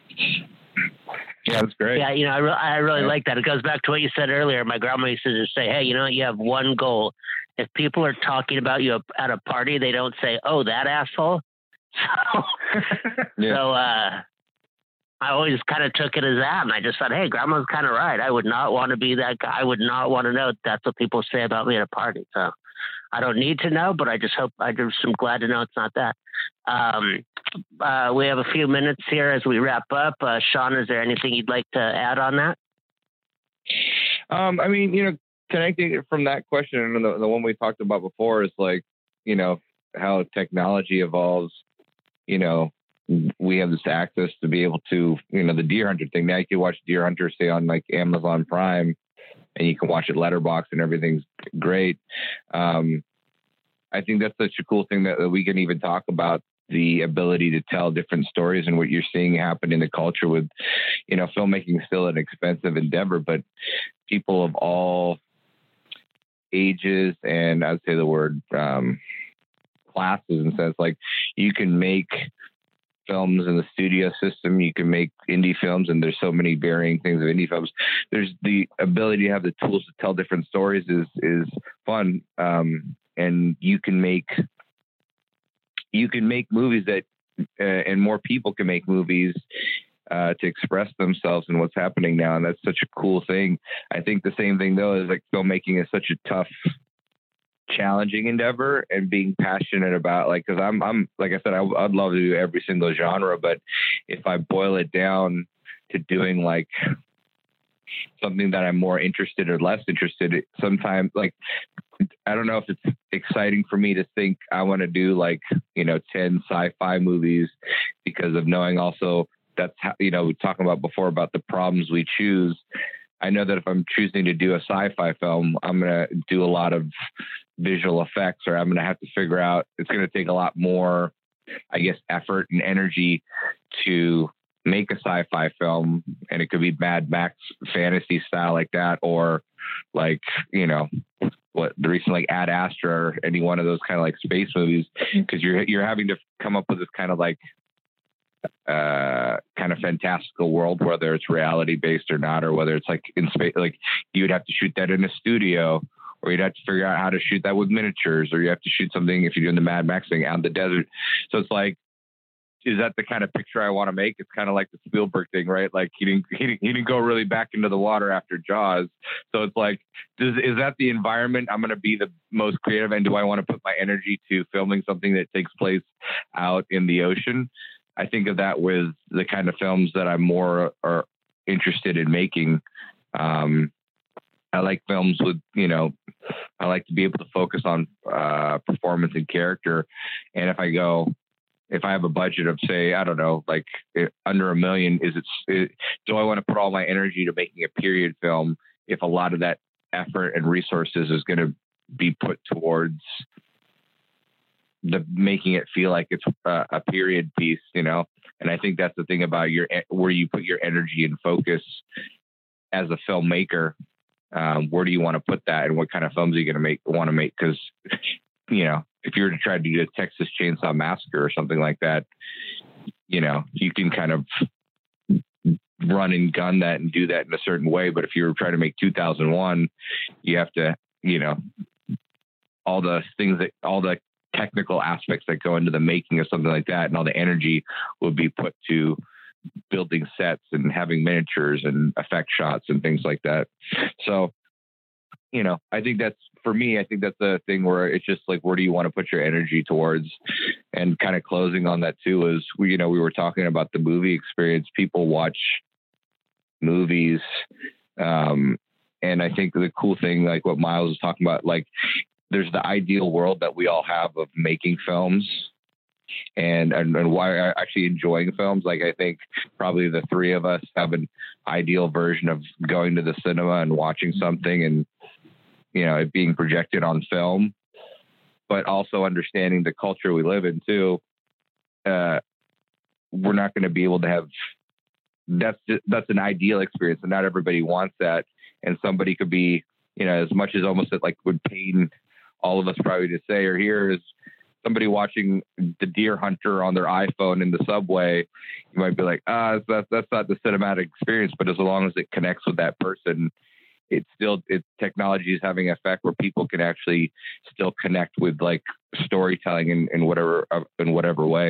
[SPEAKER 4] Yeah, that's great.
[SPEAKER 2] Yeah, you know, I, re- I really yeah. like that. It goes back to what you said earlier. My grandma used to just say, hey, you know, you have one goal. If people are talking about you at a party, they don't say, oh, that asshole. So, yeah. so uh, I always kind of took it as that. And I just thought, hey, grandma's kind of right. I would not want to be that guy. I would not want to know that's what people say about me at a party. So I don't need to know, but I just hope, I just am glad to know it's not that. Um, uh, we have a few minutes here as we wrap up. Uh, Sean, is there anything you'd like to add on that?
[SPEAKER 4] Um, I mean, you know, connecting from that question and the, the one we talked about before is like, you know, how technology evolves, you know, we have this access to be able to, you know, the Deer Hunter thing. Now you can watch Deer Hunter, say on like Amazon Prime, and you can watch it letterbox and everything's great. Um, I think that's such a cool thing that, that we can even talk about the ability to tell different stories and what you're seeing happen in the culture with, you know, filmmaking is still an expensive endeavor, but people of all ages and I'd say the word um, classes and sense, like you can make films in the studio system, you can make indie films, and there's so many varying things of indie films. There's the ability to have the tools to tell different stories is, is fun. Um, and you can make, you can make movies that, uh, and more people can make movies uh, to express themselves and what's happening now. And that's such a cool thing. I think the same thing though, is like filmmaking is such a tough, challenging endeavor, and being passionate about, like, cause I'm, I'm, like I said, I, I'd love to do every single genre, but if I boil it down to doing like something that I'm more interested or less interested in, sometimes, like, I don't know if it's exciting for me to think I want to do like, you know, ten sci-fi movies because of knowing also that's how, you know, we talking about before about the problems we choose. I know that if I'm choosing to do a sci-fi film, I'm going to do a lot of visual effects, or I'm going to have to figure out, it's going to take a lot more, I guess, effort and energy to make a sci-fi film. And it could be Mad Max fantasy style like that, or like, you know, what the recent like Ad Astra or any one of those kind of like space movies, because you're, you're having to come up with this kind of like, uh kind of fantastical world, whether it's reality based or not, or whether it's like in space, like you would have to shoot that in a studio, or you'd have to figure out how to shoot that with miniatures, or you have to shoot something if you're doing the Mad Max thing out in the desert. So it's like, is that the kind of picture I want to make? It's kind of like the Spielberg thing, right? Like he didn't, he didn't, he didn't go really back into the water after Jaws. So it's like, does, is that the environment I'm going to be the most creative? And do I want to put my energy to filming something that takes place out in the ocean? I think of that with the kind of films that I'm more are interested in making. Um, I like films with, you know, I like to be able to focus on uh, performance and character. And if I go, if I have a budget of, say, I don't know, like it, under a million, is it, it, do I want to put all my energy to making a period film if a lot of that effort and resources is going to be put towards the making it feel like it's a, a period piece, you know? And I think that's the thing about your, where you put your energy and focus as a filmmaker. Um, where do you want to put that, and what kind of films are you going to make, want to make? Cause you know, if you were to try to do a Texas Chainsaw Massacre or something like that, you know, you can kind of run and gun that and do that in a certain way. But if you were trying to make two thousand one, you have to, you know, all the things that, all the technical aspects that go into the making of something like that, and all the energy would be put to building sets and having miniatures and effect shots and things like that. So, you know, I think that's, for me, I think that's the thing where it's just like, where do you want to put your energy towards? And kind of closing on that too is, we, you know, we were talking about the movie experience. People watch movies. Um, and I think the cool thing, like what Miles was talking about, like, there's the ideal world that we all have of making films. and, and, and why I actually enjoying films. Like, I think probably the three of us have an ideal version of going to the cinema and watching something and, you know, it being projected on film, but also understanding the culture we live in too. Uh, we're not going to be able to have, that's, that's an ideal experience, and not everybody wants that. And somebody could be, you know, as much as almost it like would pain all of us probably to say or hear is somebody watching The Deer Hunter on their iPhone in the subway. You might be like, ah, that's, that's not the cinematic experience, but as long as it connects with that person, it's still, it technology is having an effect where people can actually still connect with like storytelling in, in whatever, in whatever way.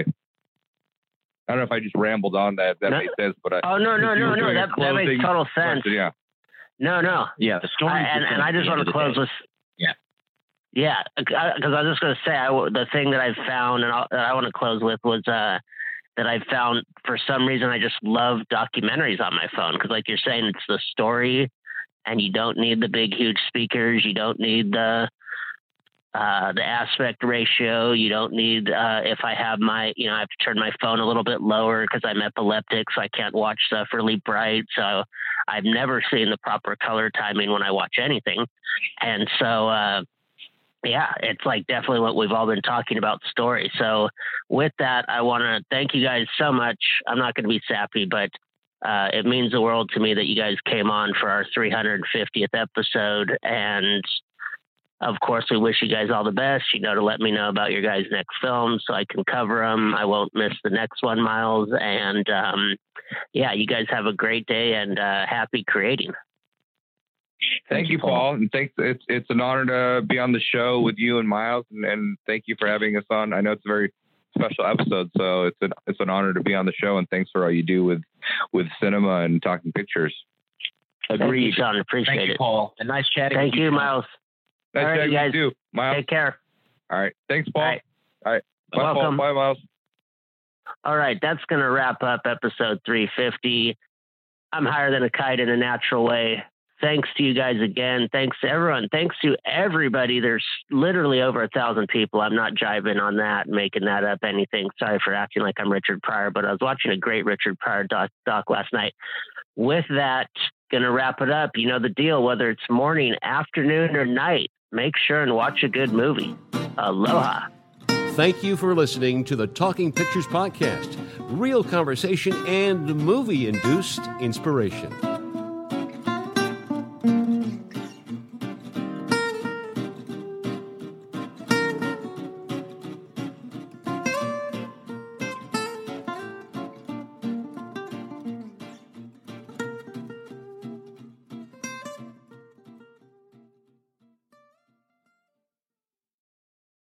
[SPEAKER 4] I don't know if I just rambled on that. If that
[SPEAKER 2] no,
[SPEAKER 4] makes sense, but I,
[SPEAKER 2] oh no, no, no, no, that, that makes total sense.
[SPEAKER 4] Question, yeah.
[SPEAKER 2] No, no.
[SPEAKER 3] Yeah, the story.
[SPEAKER 2] I, and, and I just want to close with.
[SPEAKER 3] Yeah.
[SPEAKER 2] Yeah, because I, I was just going to say I, the thing that I found and I, that I want to close with was uh, that I found for some reason I just love documentaries on my phone because, like you're saying, it's the story, and you don't need the big huge speakers, you don't need the. Uh, the aspect ratio, you don't need, uh, if I have my, you know, I have to turn my phone a little bit lower because I'm epileptic, so I can't watch stuff really bright. So I've never seen the proper color timing when I watch anything. And so, uh, yeah, it's like definitely what we've all been talking about, story. So with that, I want to thank you guys so much. I'm not going to be sappy, but uh, it means the world to me that you guys came on for our three hundred fiftieth episode. And of course, we wish you guys all the best, you know, to let me know about your guys' next film so I can cover them. I won't miss the next one, Miles. And um, yeah, you guys have a great day and uh, happy creating.
[SPEAKER 4] Thank, thank you, Paul. Paul. And thanks. It's, it's an honor to be on the show with you and Miles. And, and thank you for having us on. I know it's a very special episode, so it's an, it's an honor to be on the show. And thanks for all you do with, with cinema and talking pictures.
[SPEAKER 2] Agreed. Thank you, Sean. Appreciate
[SPEAKER 3] thank
[SPEAKER 2] it.
[SPEAKER 3] You, Paul. And nice chatting
[SPEAKER 2] Thank
[SPEAKER 3] with
[SPEAKER 2] you,
[SPEAKER 3] you,
[SPEAKER 2] Miles.
[SPEAKER 4] Nice
[SPEAKER 2] all right,
[SPEAKER 4] chatting
[SPEAKER 2] you guys.
[SPEAKER 4] with you, Miles.
[SPEAKER 2] Take care.
[SPEAKER 4] All right. Thanks, Paul.
[SPEAKER 2] All right.
[SPEAKER 4] All right. Bye,
[SPEAKER 2] Welcome.
[SPEAKER 4] Paul. Bye, Miles.
[SPEAKER 2] All right. That's going to wrap up episode three fifty. I'm higher than a kite in a natural way. Thanks to you guys again. Thanks to everyone. Thanks to everybody. There's literally over a thousand people. I'm not jiving on that, making that up anything. Sorry for acting like I'm Richard Pryor, but I was watching a great Richard Pryor doc, doc last night. With that, going to wrap it up. You know the deal, whether it's morning, afternoon, or night, make sure and watch a good movie. Aloha.
[SPEAKER 1] Thank you for listening to the Talking Pictures Podcast. Real conversation and movie-induced inspiration.